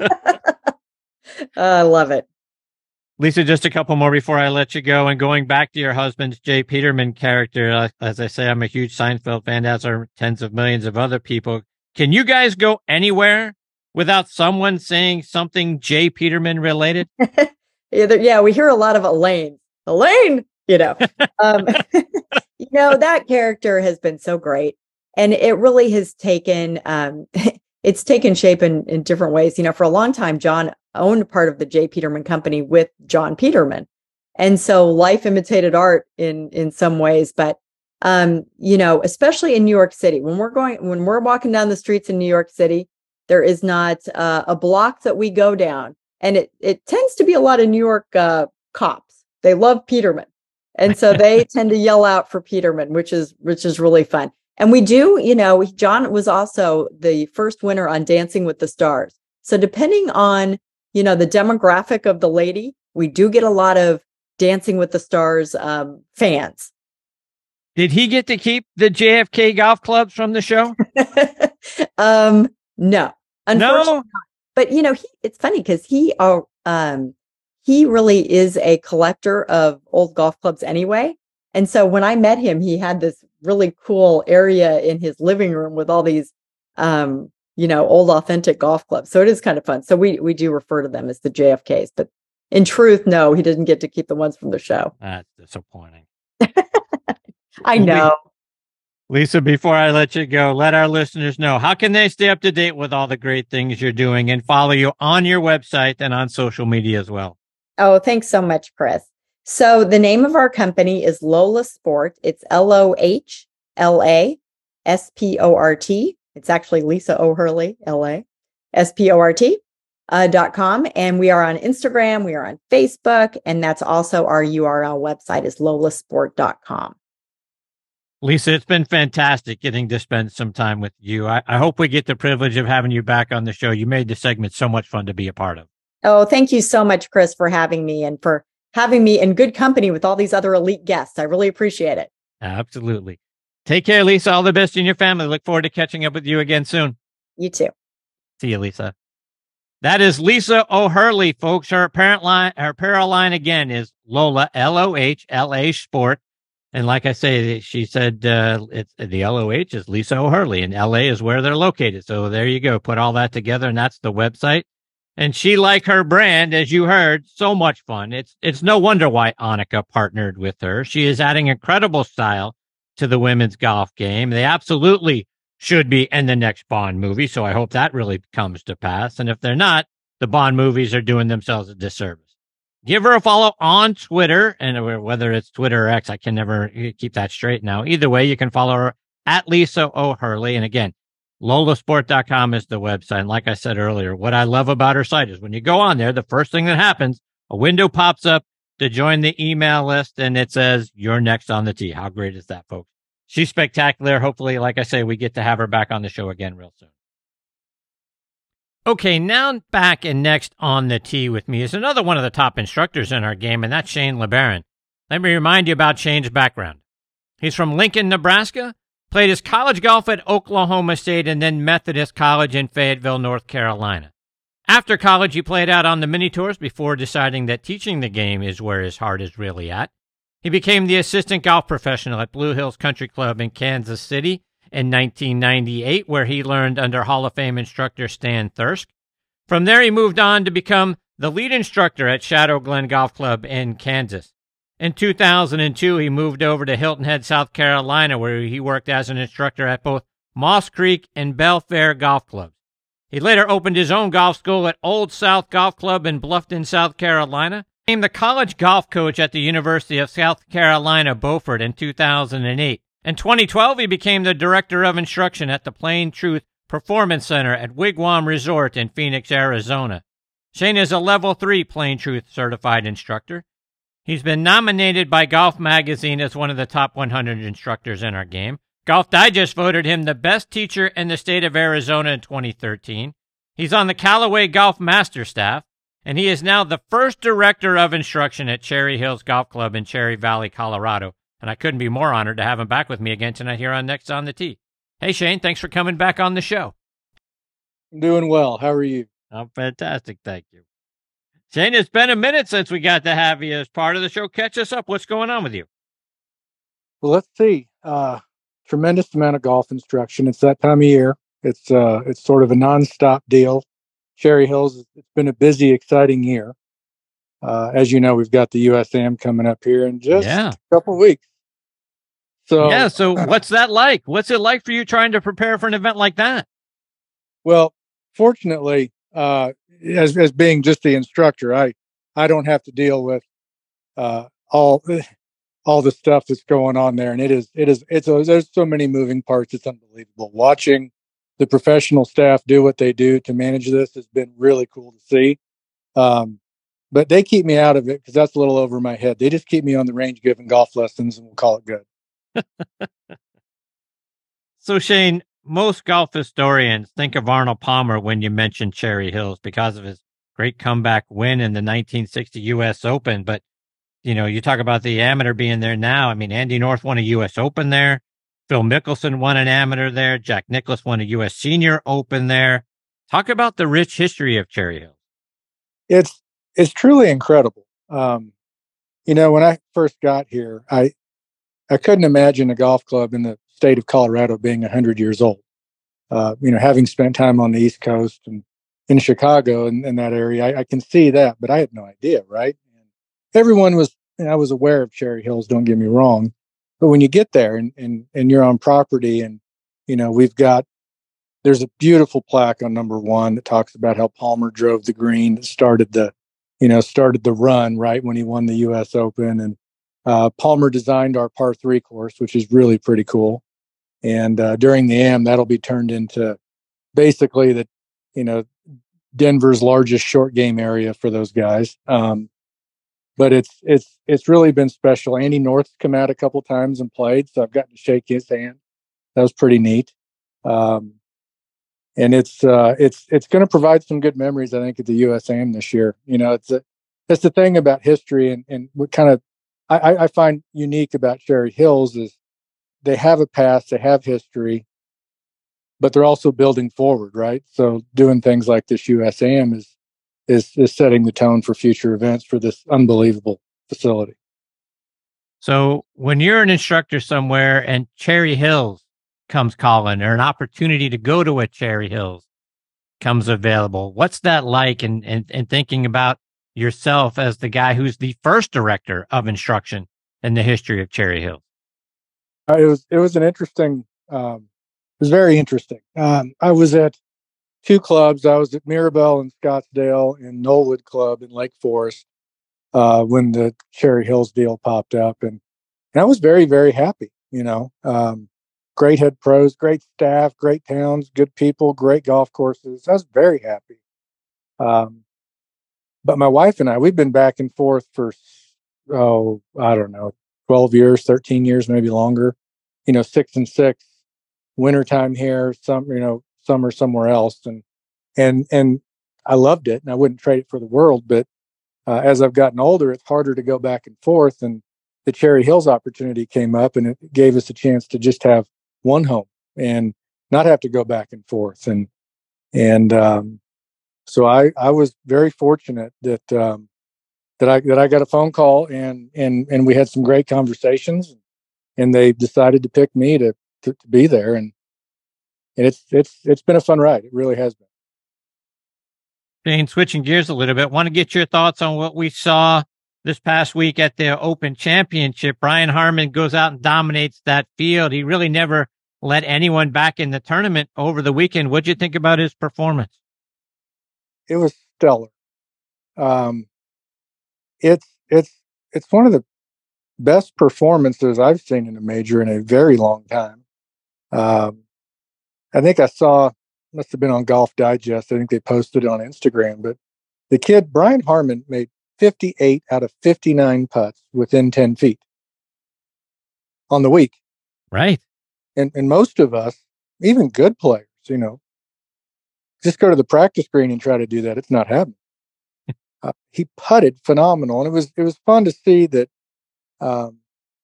I love it. Lisa, just a couple more before I let you go. And going back to your husband's Jay Peterman character, uh, as I say, I'm a huge Seinfeld fan, as are tens of millions of other people. Can you guys go anywhere without someone saying something Jay Peterman related? yeah, there, yeah, we hear a lot of Elaine. Elaine, you know. um, you know, that character has been so great. and it really has taken, um, it's taken shape in, in different ways. You know, for a long time, John owned part of the J. Peterman Company with John Peterman. And so life imitated art in, in some ways, but, um, you know, especially in New York City, when we're going, when we're walking down the streets in New York City, there is not uh, a block that we go down. And it, it tends to be a lot of New York uh, cops. They love Peterman. And so they tend to yell out for Peterman, which is, which is really fun. And we do, you know, John was also the first winner on Dancing with the Stars. So depending on, you know, the demographic of the lady, we do get a lot of Dancing with the Stars um, fans. Did he get to keep the J F K golf clubs from the show? um, no, unfortunately no. not. But, you know, he, it's funny because he, uh, um, he really is a collector of old golf clubs anyway. And so when I met him, he had this really cool area in his living room with all these, um, you know, old authentic golf clubs. So it is kind of fun. So we, we do refer to them as the J F Ks, but in truth, no, he didn't get to keep the ones from the show. That's disappointing. I know. Lisa, before I let you go, let our listeners know, how can they stay up to date with all the great things you're doing and follow you on your website and on social media as well? Oh, thanks so much, Chris. So the name of our company is Lola Sport. It's L O H L A S P O R T. It's actually Lisa O'Hurley, L A S P O R T uh, dot com. And we are on Instagram. We are on Facebook. And that's also our U R L website is lola sport dot com. Lisa, it's been fantastic getting to spend some time with you. I, I hope we get the privilege of having you back on the show. You made the segment so much fun to be a part of. Oh, thank you so much, Chris, for having me and for having me in good company with all these other elite guests. I really appreciate it. Absolutely. Take care, Lisa. All the best in your family. Look forward to catching up with you again soon. You too. See you, Lisa. That is Lisa O'Hurley, folks. Her parent line, her apparel line again is Lola, L O H L A Sport. And like I say, she said uh, it's the L O H is Lisa O'Hurley, and L A is where they're located. So there you go. Put all that together, and that's the website. And she, like her brand, as you heard, so much fun. It's it's no wonder why Annika partnered with her. She is adding incredible style to the women's golf game. They absolutely should be in the next Bond movie. So I hope that really comes to pass. And if they're not, the Bond movies are doing themselves a disservice. Give her a follow on Twitter, and whether it's Twitter or X, I can never keep that straight now. Either way, you can follow her at Lisa O'Hurley. And again, lola sport dot com is the website. And like I said earlier, what I love about her site is when you go on there, the first thing that happens, a window pops up to join the email list, and it says, you're next on the tee. How great is that, folks? She's spectacular. Hopefully, like I say, we get to have her back on the show again real soon. Okay, now back and next on the tee with me is another one of the top instructors in our game, and that's Shane LeBaron. Let me remind you about Shane's background. He's from Lincoln, Nebraska, played his college golf at Oklahoma State and then Methodist College in Fayetteville, North Carolina. After college, he played out on the mini tours before deciding that teaching the game is where his heart is really at. He became the assistant golf professional at Blue Hills Country Club in Kansas City in nineteen ninety-eight, where he learned under Hall of Fame instructor Stan Thirsk. From there, he moved on to become the lead instructor at Shadow Glen Golf Club in Kansas. In two thousand two, he moved over to Hilton Head, South Carolina, where he worked as an instructor at both Moss Creek and Belfair Golf Clubs. He later opened his own golf school at Old South Golf Club in Bluffton, South Carolina. He became the college golf coach at the University of South Carolina, Beaufort in two thousand eight. In twenty twelve, he became the director of instruction at the Plain Truth Performance Center at Wigwam Resort in Phoenix, Arizona. Shane is a level three Plain Truth certified instructor. He's been nominated by Golf Magazine as one of the top one hundred instructors in our game. Golf Digest voted him the best teacher in the state of Arizona in twenty thirteen. He's on the Callaway Golf Master staff, and he is now the first director of instruction at Cherry Hills Golf Club in Cherry Valley, Colorado. And I couldn't be more honored to have him back with me again tonight here on Next on the Tee. Hey, Shane, thanks for coming back on the show. I'm doing well. How are you? Oh, fantastic. Thank you. Shane, it's been a minute since we got to have you as part of the show. Catch us up. What's going on with you? Well, let's see. Uh, tremendous amount of golf instruction. It's that time of year. It's uh, it's sort of a nonstop deal. Cherry Hills, it's been a busy, exciting year. Uh, as you know, we've got the U S A M coming up here in just yeah. a couple of weeks. So yeah. So what's that like? What's it like for you trying to prepare for an event like that? Well, fortunately, uh, as as being just the instructor, I I don't have to deal with uh, all all the stuff that's going on there, and it is it is it's a, there's so many moving parts. It's unbelievable. Watching the professional staff do what they do to manage this has been really cool to see. Um, but they keep me out of it because that's a little over my head. They just keep me on the range giving golf lessons, and we'll call it good. So, Shane, most golf historians think of Arnold Palmer when you mention Cherry Hills because of his great comeback win in the nineteen sixty U S Open. But, you know, you talk about the amateur being there now. I mean, Andy North won a U S Open there. Phil Mickelson won an amateur there. Jack Nicklaus won a U S Senior Open there. Talk about the rich history of Cherry Hills. It's it's truly incredible. Um, you know, when I first got here, I I couldn't imagine a golf club in the state of Colorado being one hundred years old. Uh, you know, having spent time on the East Coast and in Chicago and in that area, I, I can see that, but I had no idea, right? And everyone was, and I was aware of Cherry Hills, don't get me wrong. But when you get there and, and, and you're on property and, you know, we've got, there's a beautiful plaque on number one that talks about how Palmer drove the green that started the, you know, started the run right when he won the U S Open. And uh, Palmer designed our par three course, which is really pretty cool. And uh, during the A M, that'll be turned into basically the, you know, Denver's largest short game area for those guys. Um, but it's it's it's really been special. Andy North's come out a couple times and played, so I've gotten to shake his hand. That was pretty neat. Um, and it's uh, it's it's going to provide some good memories, I think, at the U S A M this year. You know, it's a, that's the thing about history, and and what kind of I, I find unique about Cherry Hills is they have a past, they have history, but they're also building forward, right? So doing things like this U S A M is is is setting the tone for future events for this unbelievable facility. So when you're an instructor somewhere and Cherry Hills comes calling, or an opportunity to go to a Cherry Hills comes available, what's that like? And and and thinking about yourself as the guy who's the first director of instruction in the history of Cherry Hills. Uh, it was it was an interesting. Um, it was very interesting. Um, I was at two clubs. I was at Mirabel in Scottsdale and Knollwood Club in Lake Forest uh, when the Cherry Hills deal popped up, and, and I was very very happy. You know, um, great head pros, great staff, great towns, good people, great golf courses. I was very happy. Um, but my wife and I, we've been back and forth for oh I don't know, twelve years, thirteen years, maybe longer. You know, six and six. Wintertime here, some, you know, summer somewhere else. And, and, and I loved it and I wouldn't trade it for the world. But uh, as I've gotten older, it's harder to go back and forth. And the Cherry Hills opportunity came up and it gave us a chance to just have one home and not have to go back and forth. And, and, um, so I, I was very fortunate that, um, that I, that I got a phone call and, and, and we had some great conversations and they decided to pick me to, To, to be there, and and it's it's it's been a fun ride. It really has been. Shane, switching gears a little bit, want to get your thoughts on what we saw this past week at the Open Championship. Brian Harman goes out and dominates that field. He really never let anyone back in the tournament over the weekend. What'd you think about his performance? It was stellar. Um, it's it's it's one of the best performances I've seen in a major in a very long time. Um, I think I saw, must have been on Golf Digest. I think they posted it on Instagram, but the kid, Brian Harman, made fifty-eight out of fifty-nine putts within ten feet on the week. Right. And, and most of us, even good players, you know, just go to the practice green and try to do that. It's not happening. uh, he putted phenomenal. And it was, it was fun to see that. Um,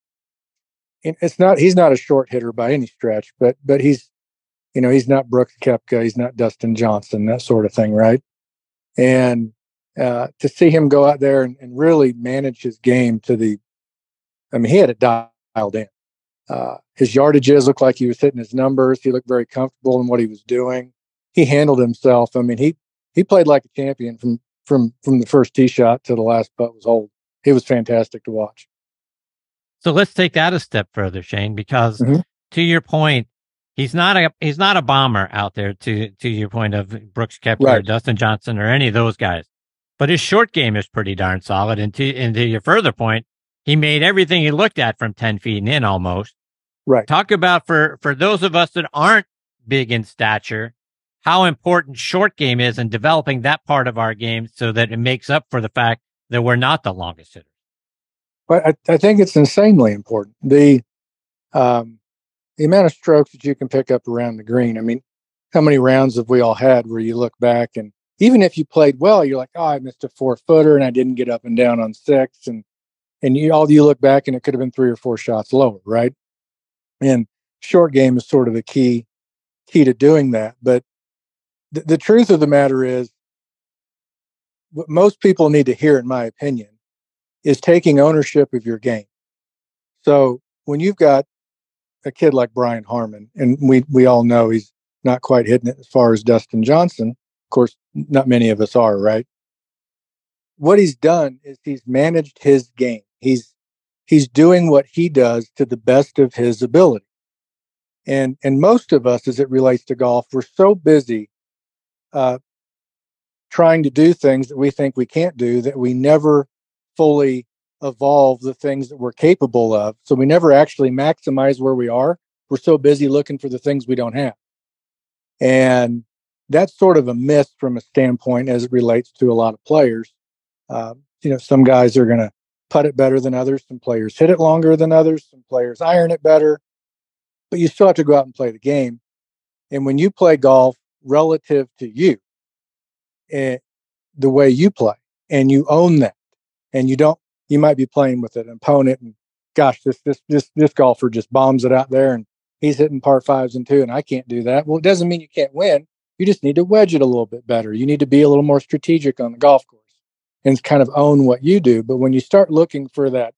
it's not, he's not a short hitter by any stretch, but, but he's, you know, he's not Brooks Koepka. He's not Dustin Johnson, that sort of thing. Right. And, uh, to see him go out there and, and really manage his game to the, I mean, he had it dialed in. Uh, his yardages looked like he was hitting his numbers. He looked very comfortable in what he was doing. He handled himself. I mean, he, he played like a champion from, from, from the first tee shot to the last putt was holed. It was fantastic to watch. So let's take that a step further, Shane, because Mm-hmm. to your point, he's not a he's not a bomber out there. To to your point of Brooks Koepka or Right. Dustin Johnson or any of those guys, but his short game is pretty darn solid. And to and to your further point, he made everything he looked at from ten feet and in almost. Right. Talk about for for those of us that aren't big in stature, how important short game is in developing that part of our game so that it makes up for the fact that we're not the longest hitter. But I, I think it's insanely important. The um, the amount of strokes that you can pick up around the green. I mean, how many rounds have we all had where you look back and even if you played well, you're like, oh, I missed a four footer and I didn't get up and down on six, and and you all you look back and it could have been three or four shots lower, right? And short game is sort of the key key to doing that. But th- the truth of the matter is, what most people need to hear, in my opinion, is taking ownership of your game. So when you've got a kid like Brian Harman, and we we all know he's not quite hitting it as far as Dustin Johnson. Of course, not many of us are, right? What he's done is he's managed his game. He's he's doing what he does to the best of his ability. And and most of us, as it relates to golf, we're so busy uh, trying to do things that we think we can't do that we never fully evolve the things that we're capable of. So we never actually maximize where we are. We're so busy looking for the things we don't have. And that's sort of a miss from a standpoint as it relates to a lot of players. Uh, you know, some guys are going to putt it better than others. Some players hit it longer than others. Some players iron it better. But you still have to go out and play the game. And when you play golf relative to you, eh, the way you play, and you own that, and you don't, you might be playing with an opponent, and gosh, this this this this golfer just bombs it out there, and he's hitting par fives and two, and I can't do that. Well, it doesn't mean you can't win. You just need to wedge it a little bit better. You need to be a little more strategic on the golf course and kind of own what you do. But when you start looking for that,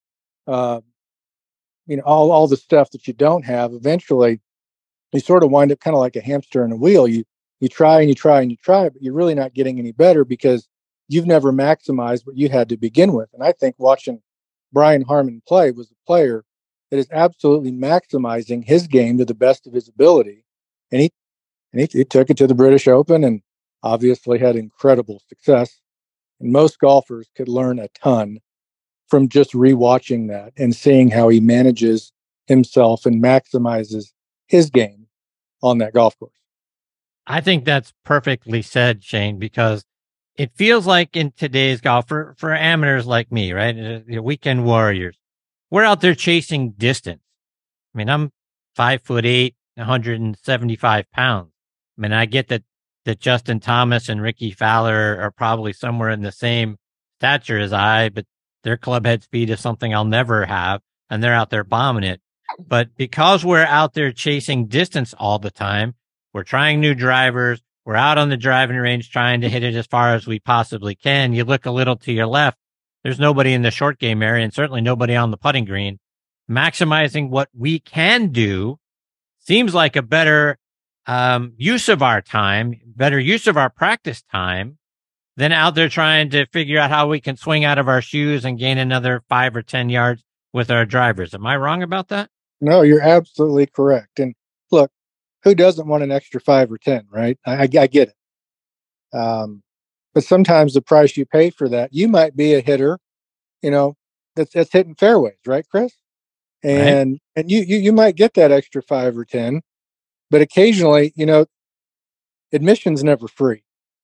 uh, you know, all all the stuff that you don't have, eventually you sort of wind up kind of like a hamster in a wheel. You you try and you try and you try, but you're really not getting any better because you've never maximized what you had to begin with. And I think watching Brian Harman play was a player that is absolutely maximizing his game to the best of his ability. And he and he, he took it to the British Open and obviously had incredible success. And most golfers could learn a ton from just rewatching that and seeing how he manages himself and maximizes his game on that golf course. I think that's perfectly said, Shane, because it feels like in today's golf, for, for amateurs like me, right, the weekend warriors, we're out there chasing distance. I mean, I'm five foot eight, one hundred seventy-five pounds. I mean, I get that, that Justin Thomas and Ricky Fowler are probably somewhere in the same stature as I, but their club head speed is something I'll never have, and they're out there bombing it. But because we're out there chasing distance all the time, we're trying new drivers. We're out on the driving range trying to hit it as far as we possibly can. You look a little to your left, there's nobody in the short game area and certainly nobody on the putting green. Maximizing what we can do seems like a better um, use of our time, better use of our practice time than out there trying to figure out how we can swing out of our shoes and gain another five or ten yards with our drivers. Am I wrong about that? No, you're absolutely correct. And look, who doesn't want an extra five or ten, right? I, I, I get it. Um, but sometimes the price you pay for that, you might be a hitter, you know, that's, that's hitting fairways, right, Chris? And right. and you, you you might get that extra five or ten, but occasionally, you know, admission's never free.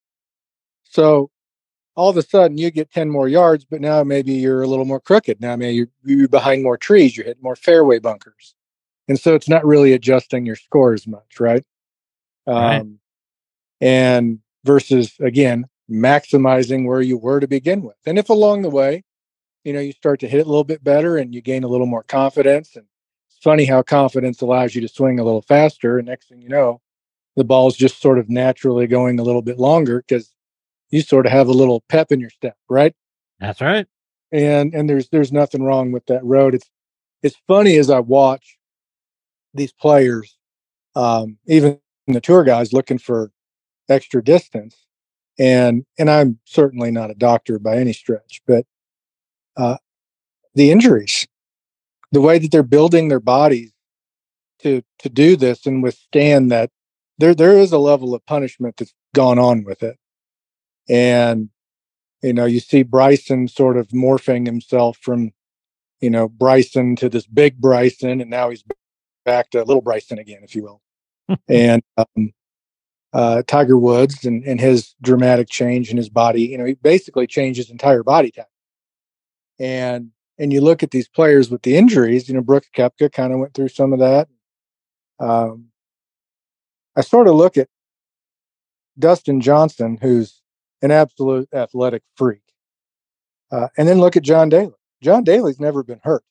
So all of a sudden you get ten more yards, but now maybe you're a little more crooked. Now maybe you're, you're behind more trees, you're hitting more fairway bunkers. And so it's not really adjusting your score as much, right? Um, right. And versus, again, maximizing where you were to begin with. And if along the way, you know, you start to hit it a little bit better and you gain a little more confidence. And it's funny how confidence allows you to swing a little faster. And next thing you know, the ball's just sort of naturally going a little bit longer because you sort of have a little pep in your step, right? That's right. And and there's there's nothing wrong with that road. It's it's funny as I watch these players, um, even the tour guys looking for extra distance. And and I'm certainly not a doctor by any stretch, but uh, the injuries. the way that they're building their bodies to to do this and withstand that, there there is a level of punishment that's gone on with it. And you know, you see Bryson sort of morphing himself from, you know, Bryson to this big Bryson, and now he's back to little Bryson again, if you will. and um, uh, Tiger Woods and, and his dramatic change in his body, you know, he basically changed his entire body type. And and you look at these players with the injuries, you know, Brooks Koepka kind of went through some of that. Um, I sort of look at Dustin Johnson, who's an absolute athletic freak, uh, and then look at John Daly. John Daly's never been hurt,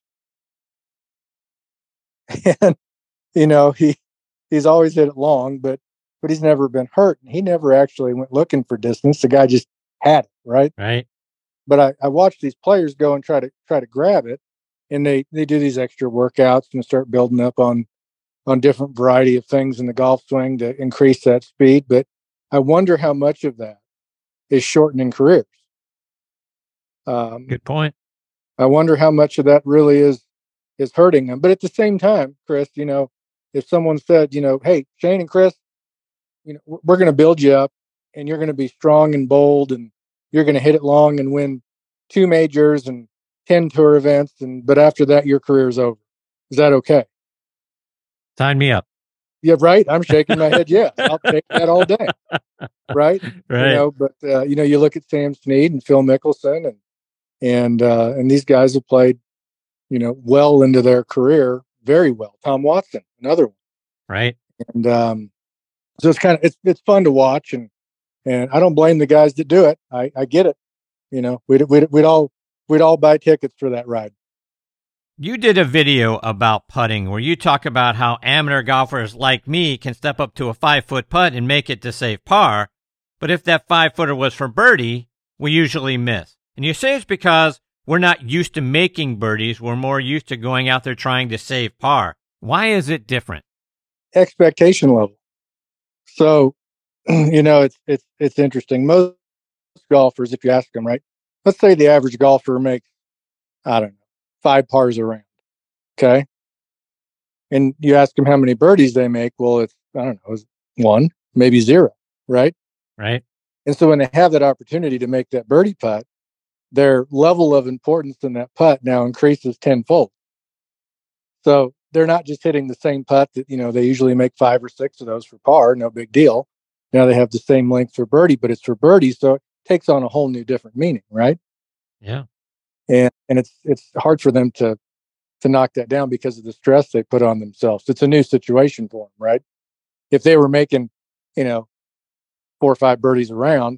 and you know he he's always hit it long, but but he's never been hurt, and he never actually went looking for distance. The guy just had it, right? Right. But I, I watch these players go and try to try to grab it, and they they do these extra workouts and start building up on on different variety of things in the golf swing to increase that speed. But I wonder how much of that is shortening careers. Um, Good point. I wonder how much of that really is is hurting them. But at the same time, Chris, you know, if someone said, you know, hey, Shane and Chris, you know, we're going to build you up, and you're going to be strong and bold, and you're going to hit it long and win two majors and ten tour events, and but after that, your career is over. Is that okay? Sign me up. Yeah, right. I'm shaking my head. Yes, I'll take that all day. Right. Right. You know, but uh, you know, you look at Sam Snead and Phil Mickelson, and and uh, and these guys have played, you know, well into their career, very well. Tom Watson, another one. Right. And um, so it's kind of it's it's fun to watch, and and I don't blame the guys that do it. I, I get it. You know, we'd we'd we'd all we'd all buy tickets for that ride. You did a video about putting where you talk about how amateur golfers like me can step up to a five-foot putt and make it to save par, but if that five-footer was for birdie, we usually miss. And you say it's because we're not used to making birdies. We're more used to going out there trying to save par. Why is it different? Expectation level. So, you know, it's it's it's interesting. Most golfers, if you ask them, right? Let's say the average golfer makes, I don't know, five pars a round. Okay. And you ask them how many birdies they make. Well, it's, I don't know, it's one, maybe zero. Right. Right. And so when they have that opportunity to make that birdie putt, their level of importance in that putt now increases tenfold. So they're not just hitting the same putt that, you know, they usually make five or six of those for par. No big deal. Now they have the same length for birdie, but it's for birdie. So it takes on a whole new different meaning. Right. Yeah. And and it's it's hard for them to to knock that down because of the stress they put on themselves. It's a new situation for them, right? If they were making, you know, four or five birdies a round,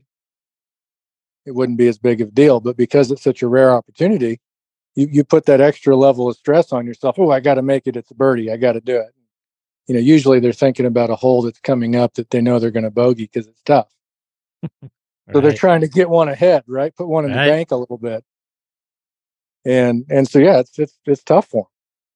it wouldn't be as big of a deal. But because it's such a rare opportunity, you you put that extra level of stress on yourself. Oh, I got to make it. It's a birdie. I got to do it. You know, usually they're thinking about a hole that's coming up that they know they're going to bogey because it's tough. Right. So they're trying to get one ahead, right? Put one in Right. the bank a little bit. And and so yeah, it's it's it's tough for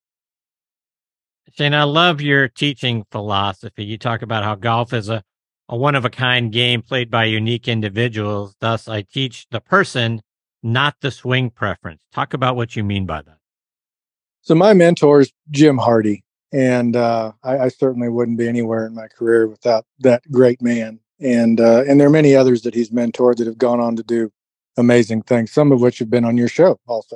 them. Shane, I love your teaching philosophy. You talk about how golf is a, a one-of-a-kind game played by unique individuals. Thus, I teach the person, not the swing preference. Talk about what you mean by that. So my mentor is Jim Hardy, and uh, I, I certainly wouldn't be anywhere in my career without that great man. And uh, and there are many others that he's mentored that have gone on to do amazing things, some of which have been on your show also.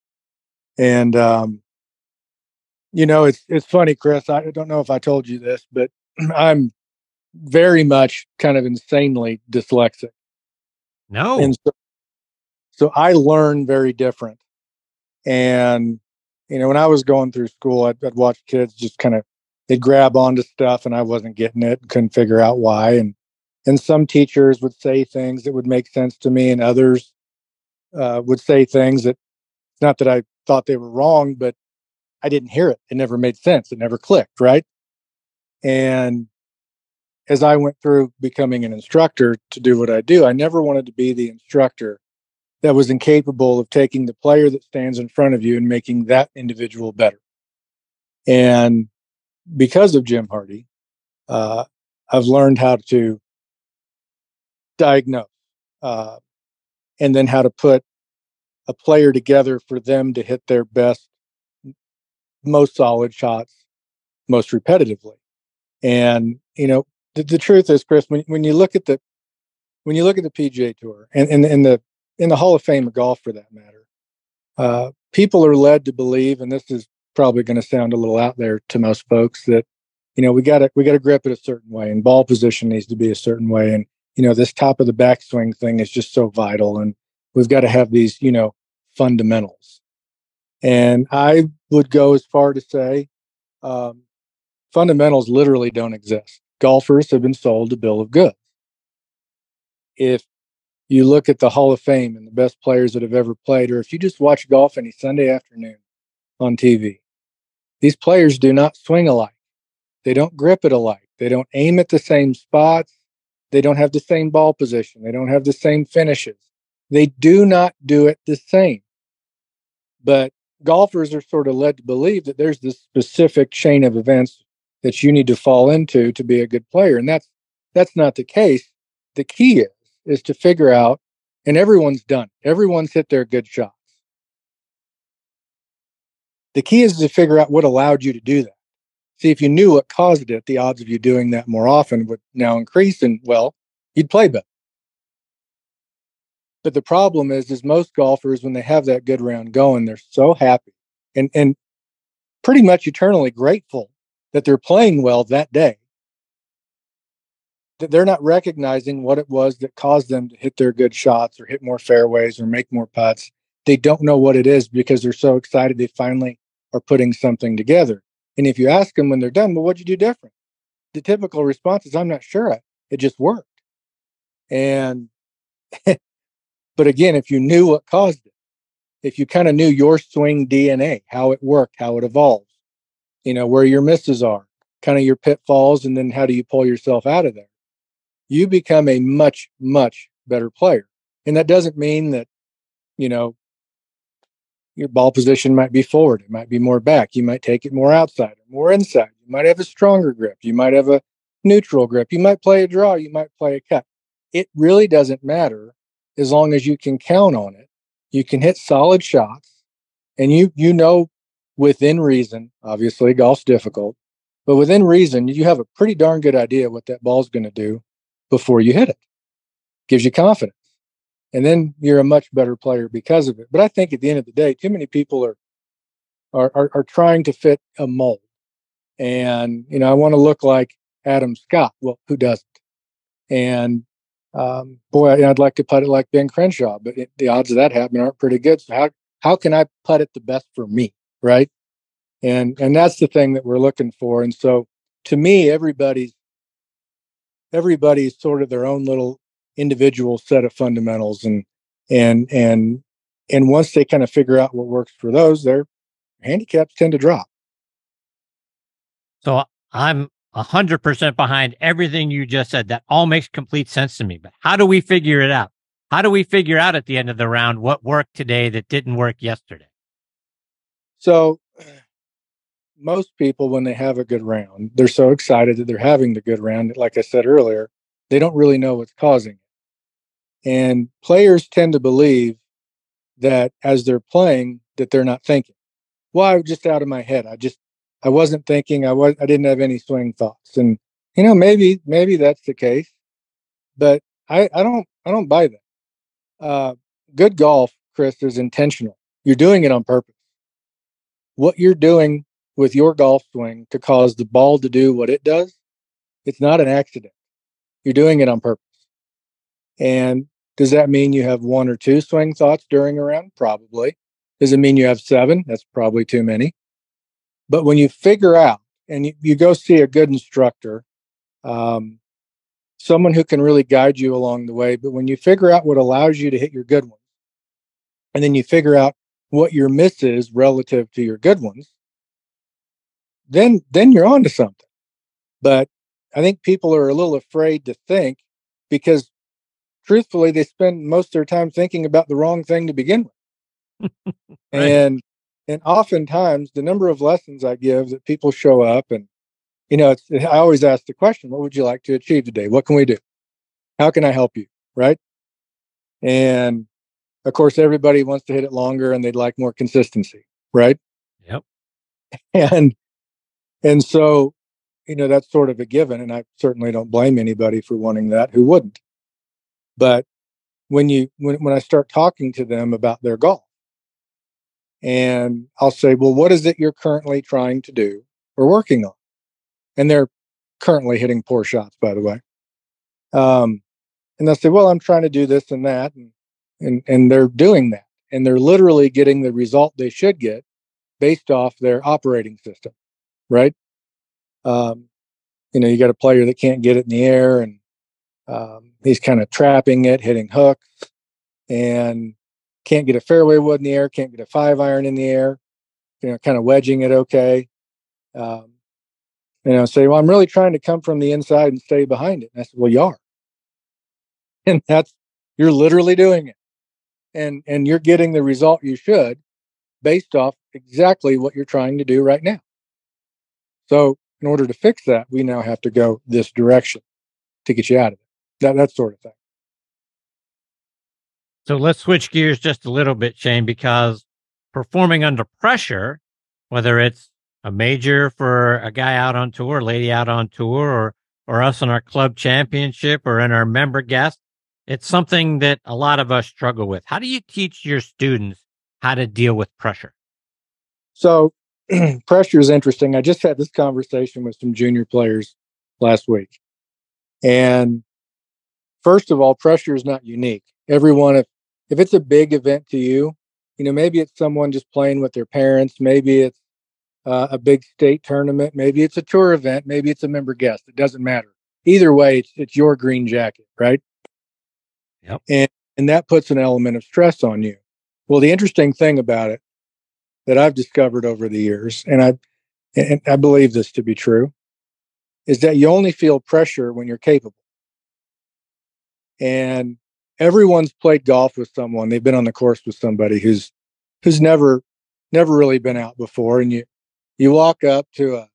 And um, you know, it's it's funny, Chris. I don't know if I told you this, but I'm very much kind of insanely dyslexic. No. And so, so I learn very different. And, you know, when I was going through school, I'd, I'd watch kids just kind of, they'd grab onto stuff and I wasn't getting it, couldn't figure out why. And, and some teachers would say things that would make sense to me, and others uh, would say things that, not that I thought they were wrong, but I didn't hear it. It never made sense. It never clicked. Right. And as I went through becoming an instructor to do what I do, I never wanted to be the instructor that was incapable of taking the player that stands in front of you and making that individual better. And because of Jim Hardy, uh, I've learned how to diagnose uh, and then how to put a player together for them to hit their best most solid shots most repetitively. And, you know, the, the truth is, Chris, when, when you look at the, when you look at the P G A Tour and, and, and the, in the Hall of Fame of golf for that matter, uh, people are led to believe, and this is probably going to sound a little out there to most folks, that, you know, we got to, we got to grip it a certain way and ball position needs to be a certain way. And, you know, this top of the backswing thing is just so vital. And we've got to have these, you know, fundamentals. And I would go as far to say, um, fundamentals literally don't exist. Golfers have been sold a bill of goods. If you look at the Hall of Fame and the best players that have ever played, or if you just watch golf any Sunday afternoon on T V, these players do not swing alike. They don't grip it alike. They don't aim at the same spots. They don't have the same ball position. They don't have the same finishes. They do not do it the same. But golfers are sort of led to believe that there's this specific chain of events that you need to fall into to be a good player. And that's, that's not the case. The key is, is to figure out, and everyone's done, everyone's hit their good shots. The key is to figure out what allowed you to do that. See, if you knew what caused it, the odds of you doing that more often would now increase, and well, you'd play better. But the problem is, is most golfers, when they have that good round going, they're so happy and, and pretty much eternally grateful that they're playing well that day, that they're not recognizing what it was that caused them to hit their good shots or hit more fairways or make more putts. They don't know what it is because they're so excited they finally are putting something together. And if you ask them when they're done, well, what'd you do different? The typical response is, I'm not sure. It just worked. And, but again, if you knew what caused it, if you kind of knew your swing D N A, how it worked, how it evolves, you know, where your misses are, kind of your pitfalls, and then how do you pull yourself out of there? You become a much, much better player. And that doesn't mean that, you know, your ball position might be forward. It might be more back. You might take it more outside or more inside. You might have a stronger grip. You might have a neutral grip. You might play a draw. You might play a cut. It really doesn't matter as long as you can count on it. You can hit solid shots, and you, you know, within reason, obviously golf's difficult, but within reason, you have a pretty darn good idea what that ball's going to do before you hit it. Gives you confidence. And then you're a much better player because of it. But I think at the end of the day, too many people are are are, are trying to fit a mold. And, you know, I want to look like Adam Scott. Well, who doesn't? And um, boy, I'd like to putt it like Ben Crenshaw, but it, the odds of that happening aren't pretty good. So how how can I putt it the best for me, right? And and that's the thing that we're looking for. And so to me, everybody's everybody's sort of their own little individual set of fundamentals, and and and and once they kind of figure out what works for those, their handicaps tend to drop. So I'm a hundred percent behind everything you just said. That all makes complete sense to me. But how do we figure it out? How do we figure out at the end of the round what worked today that didn't work yesterday? So most people, when they have a good round, they're so excited that they're having the good round. Like I said earlier, they don't really know what's causing it. And players tend to believe that as they're playing, that they're not thinking. Well, I was just out of my head. I just, I wasn't thinking. I was, I didn't have any swing thoughts. And, you know, maybe, maybe that's the case, but I, I don't, I don't buy that. Uh, good golf, Chris, is intentional. You're doing it on purpose. What you're doing with your golf swing to cause the ball to do what it does, it's not an accident. You're doing it on purpose. And does that mean you have one or two swing thoughts during a round? Probably. Does it mean you have seven? That's probably too many. But when you figure out, and you, you go see a good instructor, um, someone who can really guide you along the way, but when you figure out what allows you to hit your good ones, and then you figure out what your miss is relative to your good ones, then then you're on to something. But I think people are a little afraid to think because, truthfully, they spend most of their time thinking about the wrong thing to begin with. Right. And and oftentimes, the number of lessons I give that people show up and, you know, it's, I always ask the question, what would you like to achieve today? What can we do? How can I help you? Right? And, of course, everybody wants to hit it longer and they'd like more consistency. Right? Yep. And, and so, you know, that's sort of a given. And I certainly don't blame anybody for wanting that who wouldn't. But when you, when, when I start talking to them about their golf, and I'll say, well, what is it you're currently trying to do or working on? And they're currently hitting poor shots, by the way. Um, and they'll say, well, I'm trying to do this and that. And, and, and they're doing that. And they're literally getting the result they should get based off their operating system, right? Um, you know, you got a player that can't get it in the air, and um, he's kind of trapping it, hitting hooks, and can't get a fairway wood in the air, can't get a five iron in the air, you know, kind of wedging it okay. Um, you know, say, well, I'm really trying to come from the inside and stay behind it. And I said, well, you are. And that's, you're literally doing it. And, and you're getting the result you should based off exactly what you're trying to do right now. So in order to fix that, we now have to go this direction to get you out of it. That, that sort of thing. So let's switch gears just a little bit, Shane, because performing under pressure, whether it's a major for a guy out on tour, lady out on tour, or, or us in our club championship or in our member guest, it's something that a lot of us struggle with. How do you teach your students how to deal with pressure? So pressure is interesting. I just had this conversation with some junior players last week. And first of all, pressure is not unique. Everyone, if, if it's a big event to you, you know, maybe it's someone just playing with their parents. Maybe it's uh, a big state tournament. Maybe it's a tour event. Maybe it's a member guest. It doesn't matter. Either way, it's, it's your green jacket, right? Yep. And, and that puts an element of stress on you. Well, the interesting thing about it that I've discovered over the years, and I, and I believe this to be true, is that you only feel pressure when you're capable. And everyone's played golf with someone. They've been on the course with somebody who's, who's never, never really been out before. And you, you walk up to a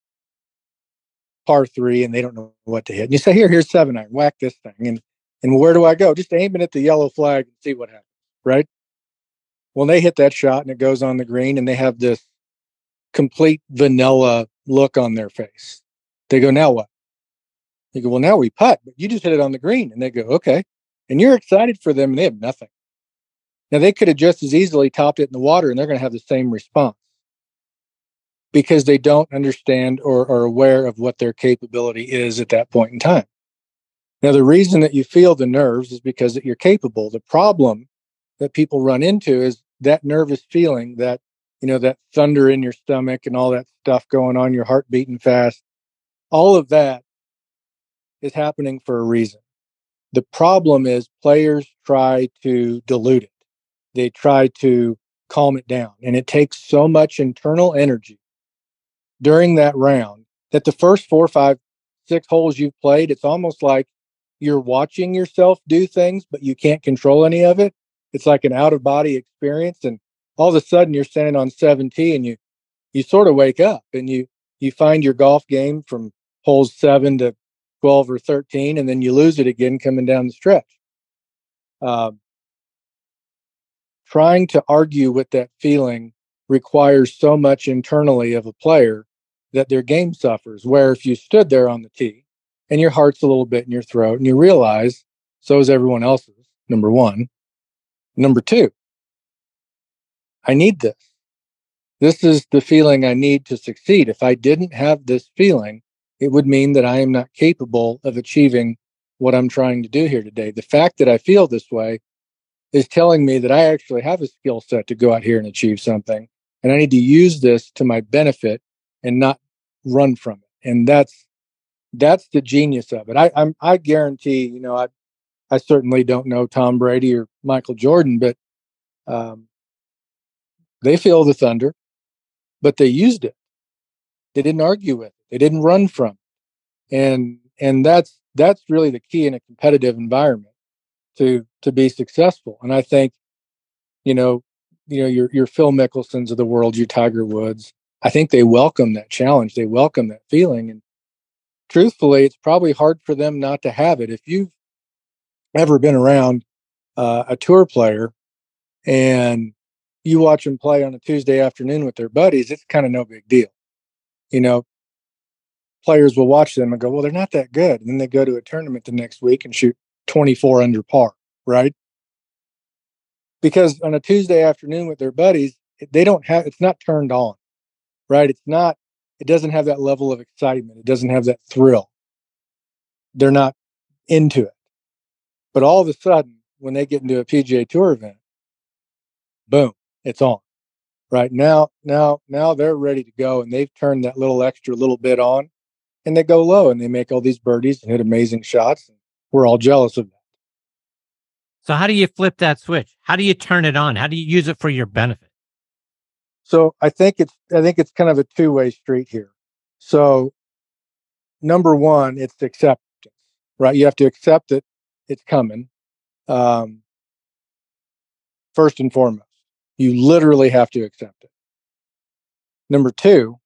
par three and they don't know what to hit. And you say, here, here's seven iron, whack this thing. And, and where do I go? Just aim it at the yellow flag and see what happens. Right. Well, they hit that shot and it goes on the green and they have this complete vanilla look on their face. They go, now what? You go, well, now we putt, but you just hit it on the green. And they go, okay. And you're excited for them and they have nothing. Now they could have just as easily topped it in the water and they're going to have the same response because they don't understand or are aware of what their capability is at that point in time. Now, the reason that you feel the nerves is because that you're capable. The problem that people run into is that nervous feeling, that, you know, that thunder in your stomach and all that stuff going on, your heart beating fast. All of that is happening for a reason. The problem is players try to dilute it. They try to calm it down. And it takes so much internal energy during that round that the first four, five, six holes you've played, it's almost like you're watching yourself do things, but you can't control any of it. It's like an out of body experience. And all of a sudden you're standing on seventeen and you, you sort of wake up and you, you find your golf game from holes seven to twelve or thirteen, and then you lose it again coming down the stretch. Um, trying to argue with that feeling requires so much internally of a player that their game suffers, where if you stood there on the tee and your heart's a little bit in your throat and you realize so is everyone else's, number one. Number two, I need this. This is the feeling I need to succeed. If I didn't have this feeling, it would mean that I am not capable of achieving what I'm trying to do here today. The fact that I feel this way is telling me that I actually have a skill set to go out here and achieve something. And I need to use this to my benefit and not run from it. And that's, that's the genius of it. I, I'm, I guarantee, you know, I, I certainly don't know Tom Brady or Michael Jordan, but um, they feel the thunder, but they used it. They didn't argue with it. They didn't run from it. And, and that's, that's really the key in a competitive environment to, to be successful. And I think, you know, you know, your, your Phil Mickelsons of the world, your Tiger Woods, I think they welcome that challenge. They welcome that feeling. And truthfully, it's probably hard for them not to have it. If you've ever been around uh, a tour player and you watch them play on a Tuesday afternoon with their buddies, it's kind of no big deal. you know, players will watch them and go, well, they're not that good. And then they go to a tournament the next week and shoot twenty-four under par, right? Because on a Tuesday afternoon with their buddies, they don't have, it's not turned on, right? It's not, it doesn't have that level of excitement. It doesn't have that thrill. They're not into it. But all of a sudden, when they get into a P G A Tour event, boom, it's on. Right now, now, now they're ready to go, and they've turned that little extra little bit on, and they go low and they make all these birdies and hit amazing shots. And we're all jealous of that. So how do you flip that switch? How do you turn it on? How do you use it for your benefit? So I think it's I think it's kind of a two-way street here. So number one, it's acceptance, right? You have to accept that it's coming. Um, first and foremost, you literally have to accept it. Number two,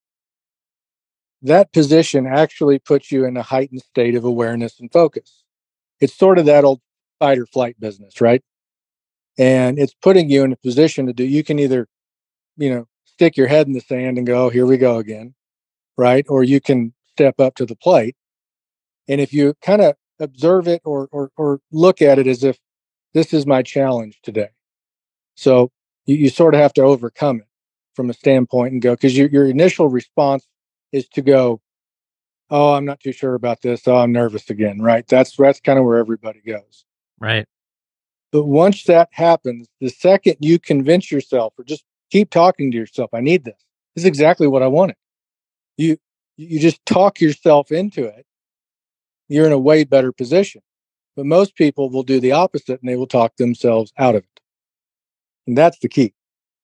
that position actually puts you in a heightened state of awareness and focus. It's sort of that old fight or flight business, right? And it's putting you in a position to do, you can either, you know, stick your head in the sand and go, oh, here we go again, right? Or you can step up to the plate. And if you kind of observe it or, or, or look at it as if this is my challenge today. So you, you sort of have to overcome it from a standpoint and go, because your, your initial response is to go, oh, I'm not too sure about this. Oh, I'm nervous again, right? That's, that's kind of where everybody goes. Right. But once that happens, the second you convince yourself or just keep talking to yourself, I need this. This is exactly what I wanted. You, you just talk yourself into it. You're in a way better position. But most people will do the opposite and they will talk themselves out of it. And that's the key.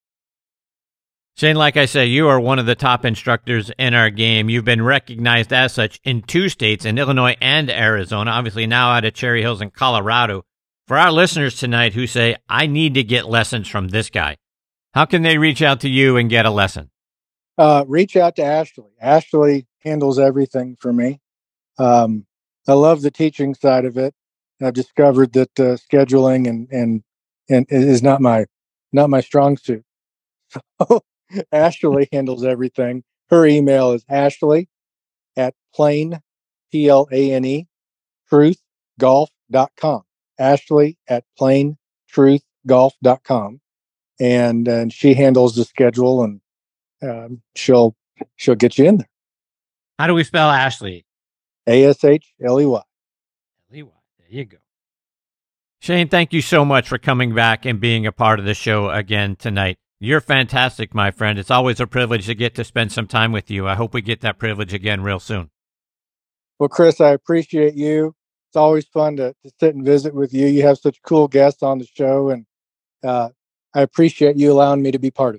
Shane, like I say, you are one of the top instructors in our game. You've been recognized as such in two states, in Illinois and Arizona, obviously now out of Cherry Hills in Colorado. For our listeners tonight who say, I need to get lessons from this guy, how can they reach out to you and get a lesson? Uh, reach out to Ashley. Ashley handles everything for me. Um, I love the teaching side of it. I've discovered that uh, scheduling and, and, and is not my, not my strong suit. So Ashley handles everything. Her email is Ashley at plain, P L A N E, truth golf dot com. Ashley at plain truth golf dot com. And, and she handles the schedule and um, she'll, she'll get you in there. How do we spell Ashley? A S H L E Y. L E Y. There you go. Shane, thank you so much for coming back and being a part of the show again tonight. You're fantastic, my friend. It's always a privilege to get to spend some time with you. I hope we get that privilege again real soon. Well, Chris, I appreciate you. It's always fun to, to sit and visit with you. You have such cool guests on the show, and uh, I appreciate you allowing me to be part of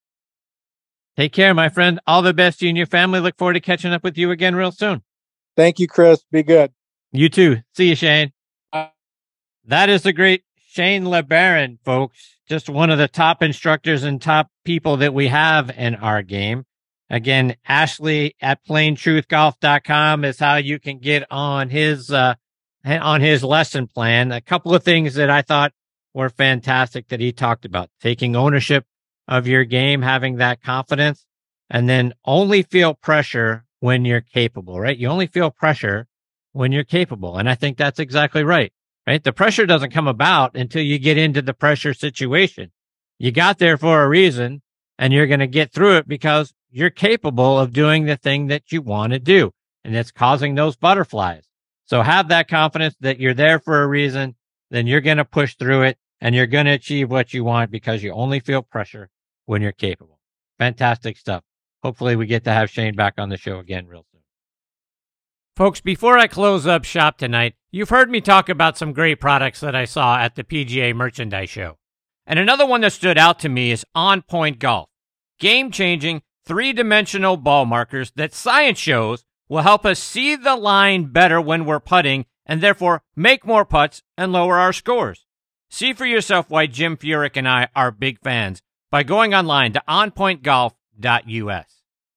it. Take care, my friend. All the best to you and your family. Look forward to catching up with you again real soon. Thank you, Chris. Be good. You too. See you, Shane. Uh, that is the great Shane LeBaron, folks. Just one of the top instructors and top people that we have in our game. Again, Ashley at plain truth golf dot com is how you can get on his, uh, on his lesson plan. A couple of things that I thought were fantastic that he talked about: taking ownership of your game, having that confidence, and then only feel pressure when you're capable, right? You only feel pressure when you're capable. And I think that's exactly right. Right? The pressure doesn't come about until you get into the pressure situation. You got there for a reason, and you're going to get through it because you're capable of doing the thing that you want to do. And it's causing those butterflies. So have that confidence that you're there for a reason, then you're going to push through it and you're going to achieve what you want because you only feel pressure when you're capable. Fantastic stuff. Hopefully we get to have Shane back on the show again real soon. Folks, before I close up shop tonight, you've heard me talk about some great products that I saw at the P G A Merchandise Show. And another one that stood out to me is On Point Golf. Game-changing, three-dimensional ball markers that science shows will help us see the line better when we're putting and therefore make more putts and lower our scores. See for yourself why Jim Furyk and I are big fans by going online to on point golf dot U S.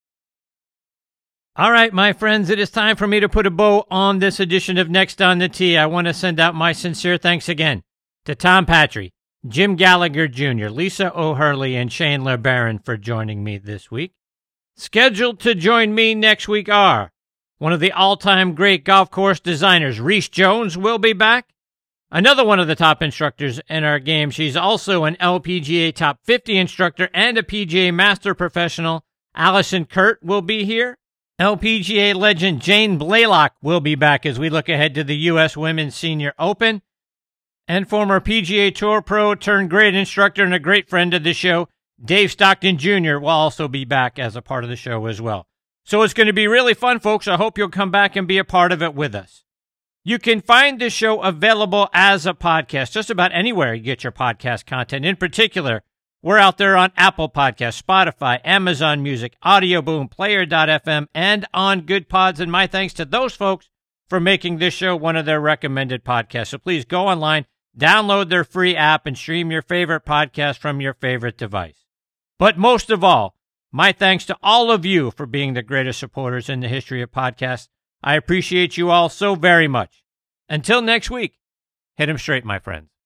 All right, my friends, it is time for me to put a bow on this edition of Next on the Tee. I want to send out my sincere thanks again to Tom Patry, Jim Gallagher Junior, Lisa O'Hurley, and Shane LeBaron for joining me this week. Scheduled to join me next week are one of the all-time great golf course designers, Reese Jones, will be back. Another one of the top instructors in our game. She's also an L P G A Top fifty instructor and a P G A Master Professional. Allison Kurt will be here. L P G A legend Jane Blaylock will be back as we look ahead to the U S Women's Senior Open. And former P G A Tour pro turned great instructor and a great friend of the show, Dave Stockton Junior will also be back as a part of the show as well. So it's going to be really fun, folks. I hope you'll come back and be a part of it with us. You can find this show available as a podcast just about anywhere you get your podcast content. In particular, we're out there on Apple Podcasts, Spotify, Amazon Music, Audio Boom, Player dot f m, and on Good Pods. And my thanks to those folks for making this show one of their recommended podcasts. So please go online, download their free app, and stream your favorite podcast from your favorite device. But most of all, my thanks to all of you for being the greatest supporters in the history of podcasts. I appreciate you all so very much. Until next week, hit 'em straight, my friends.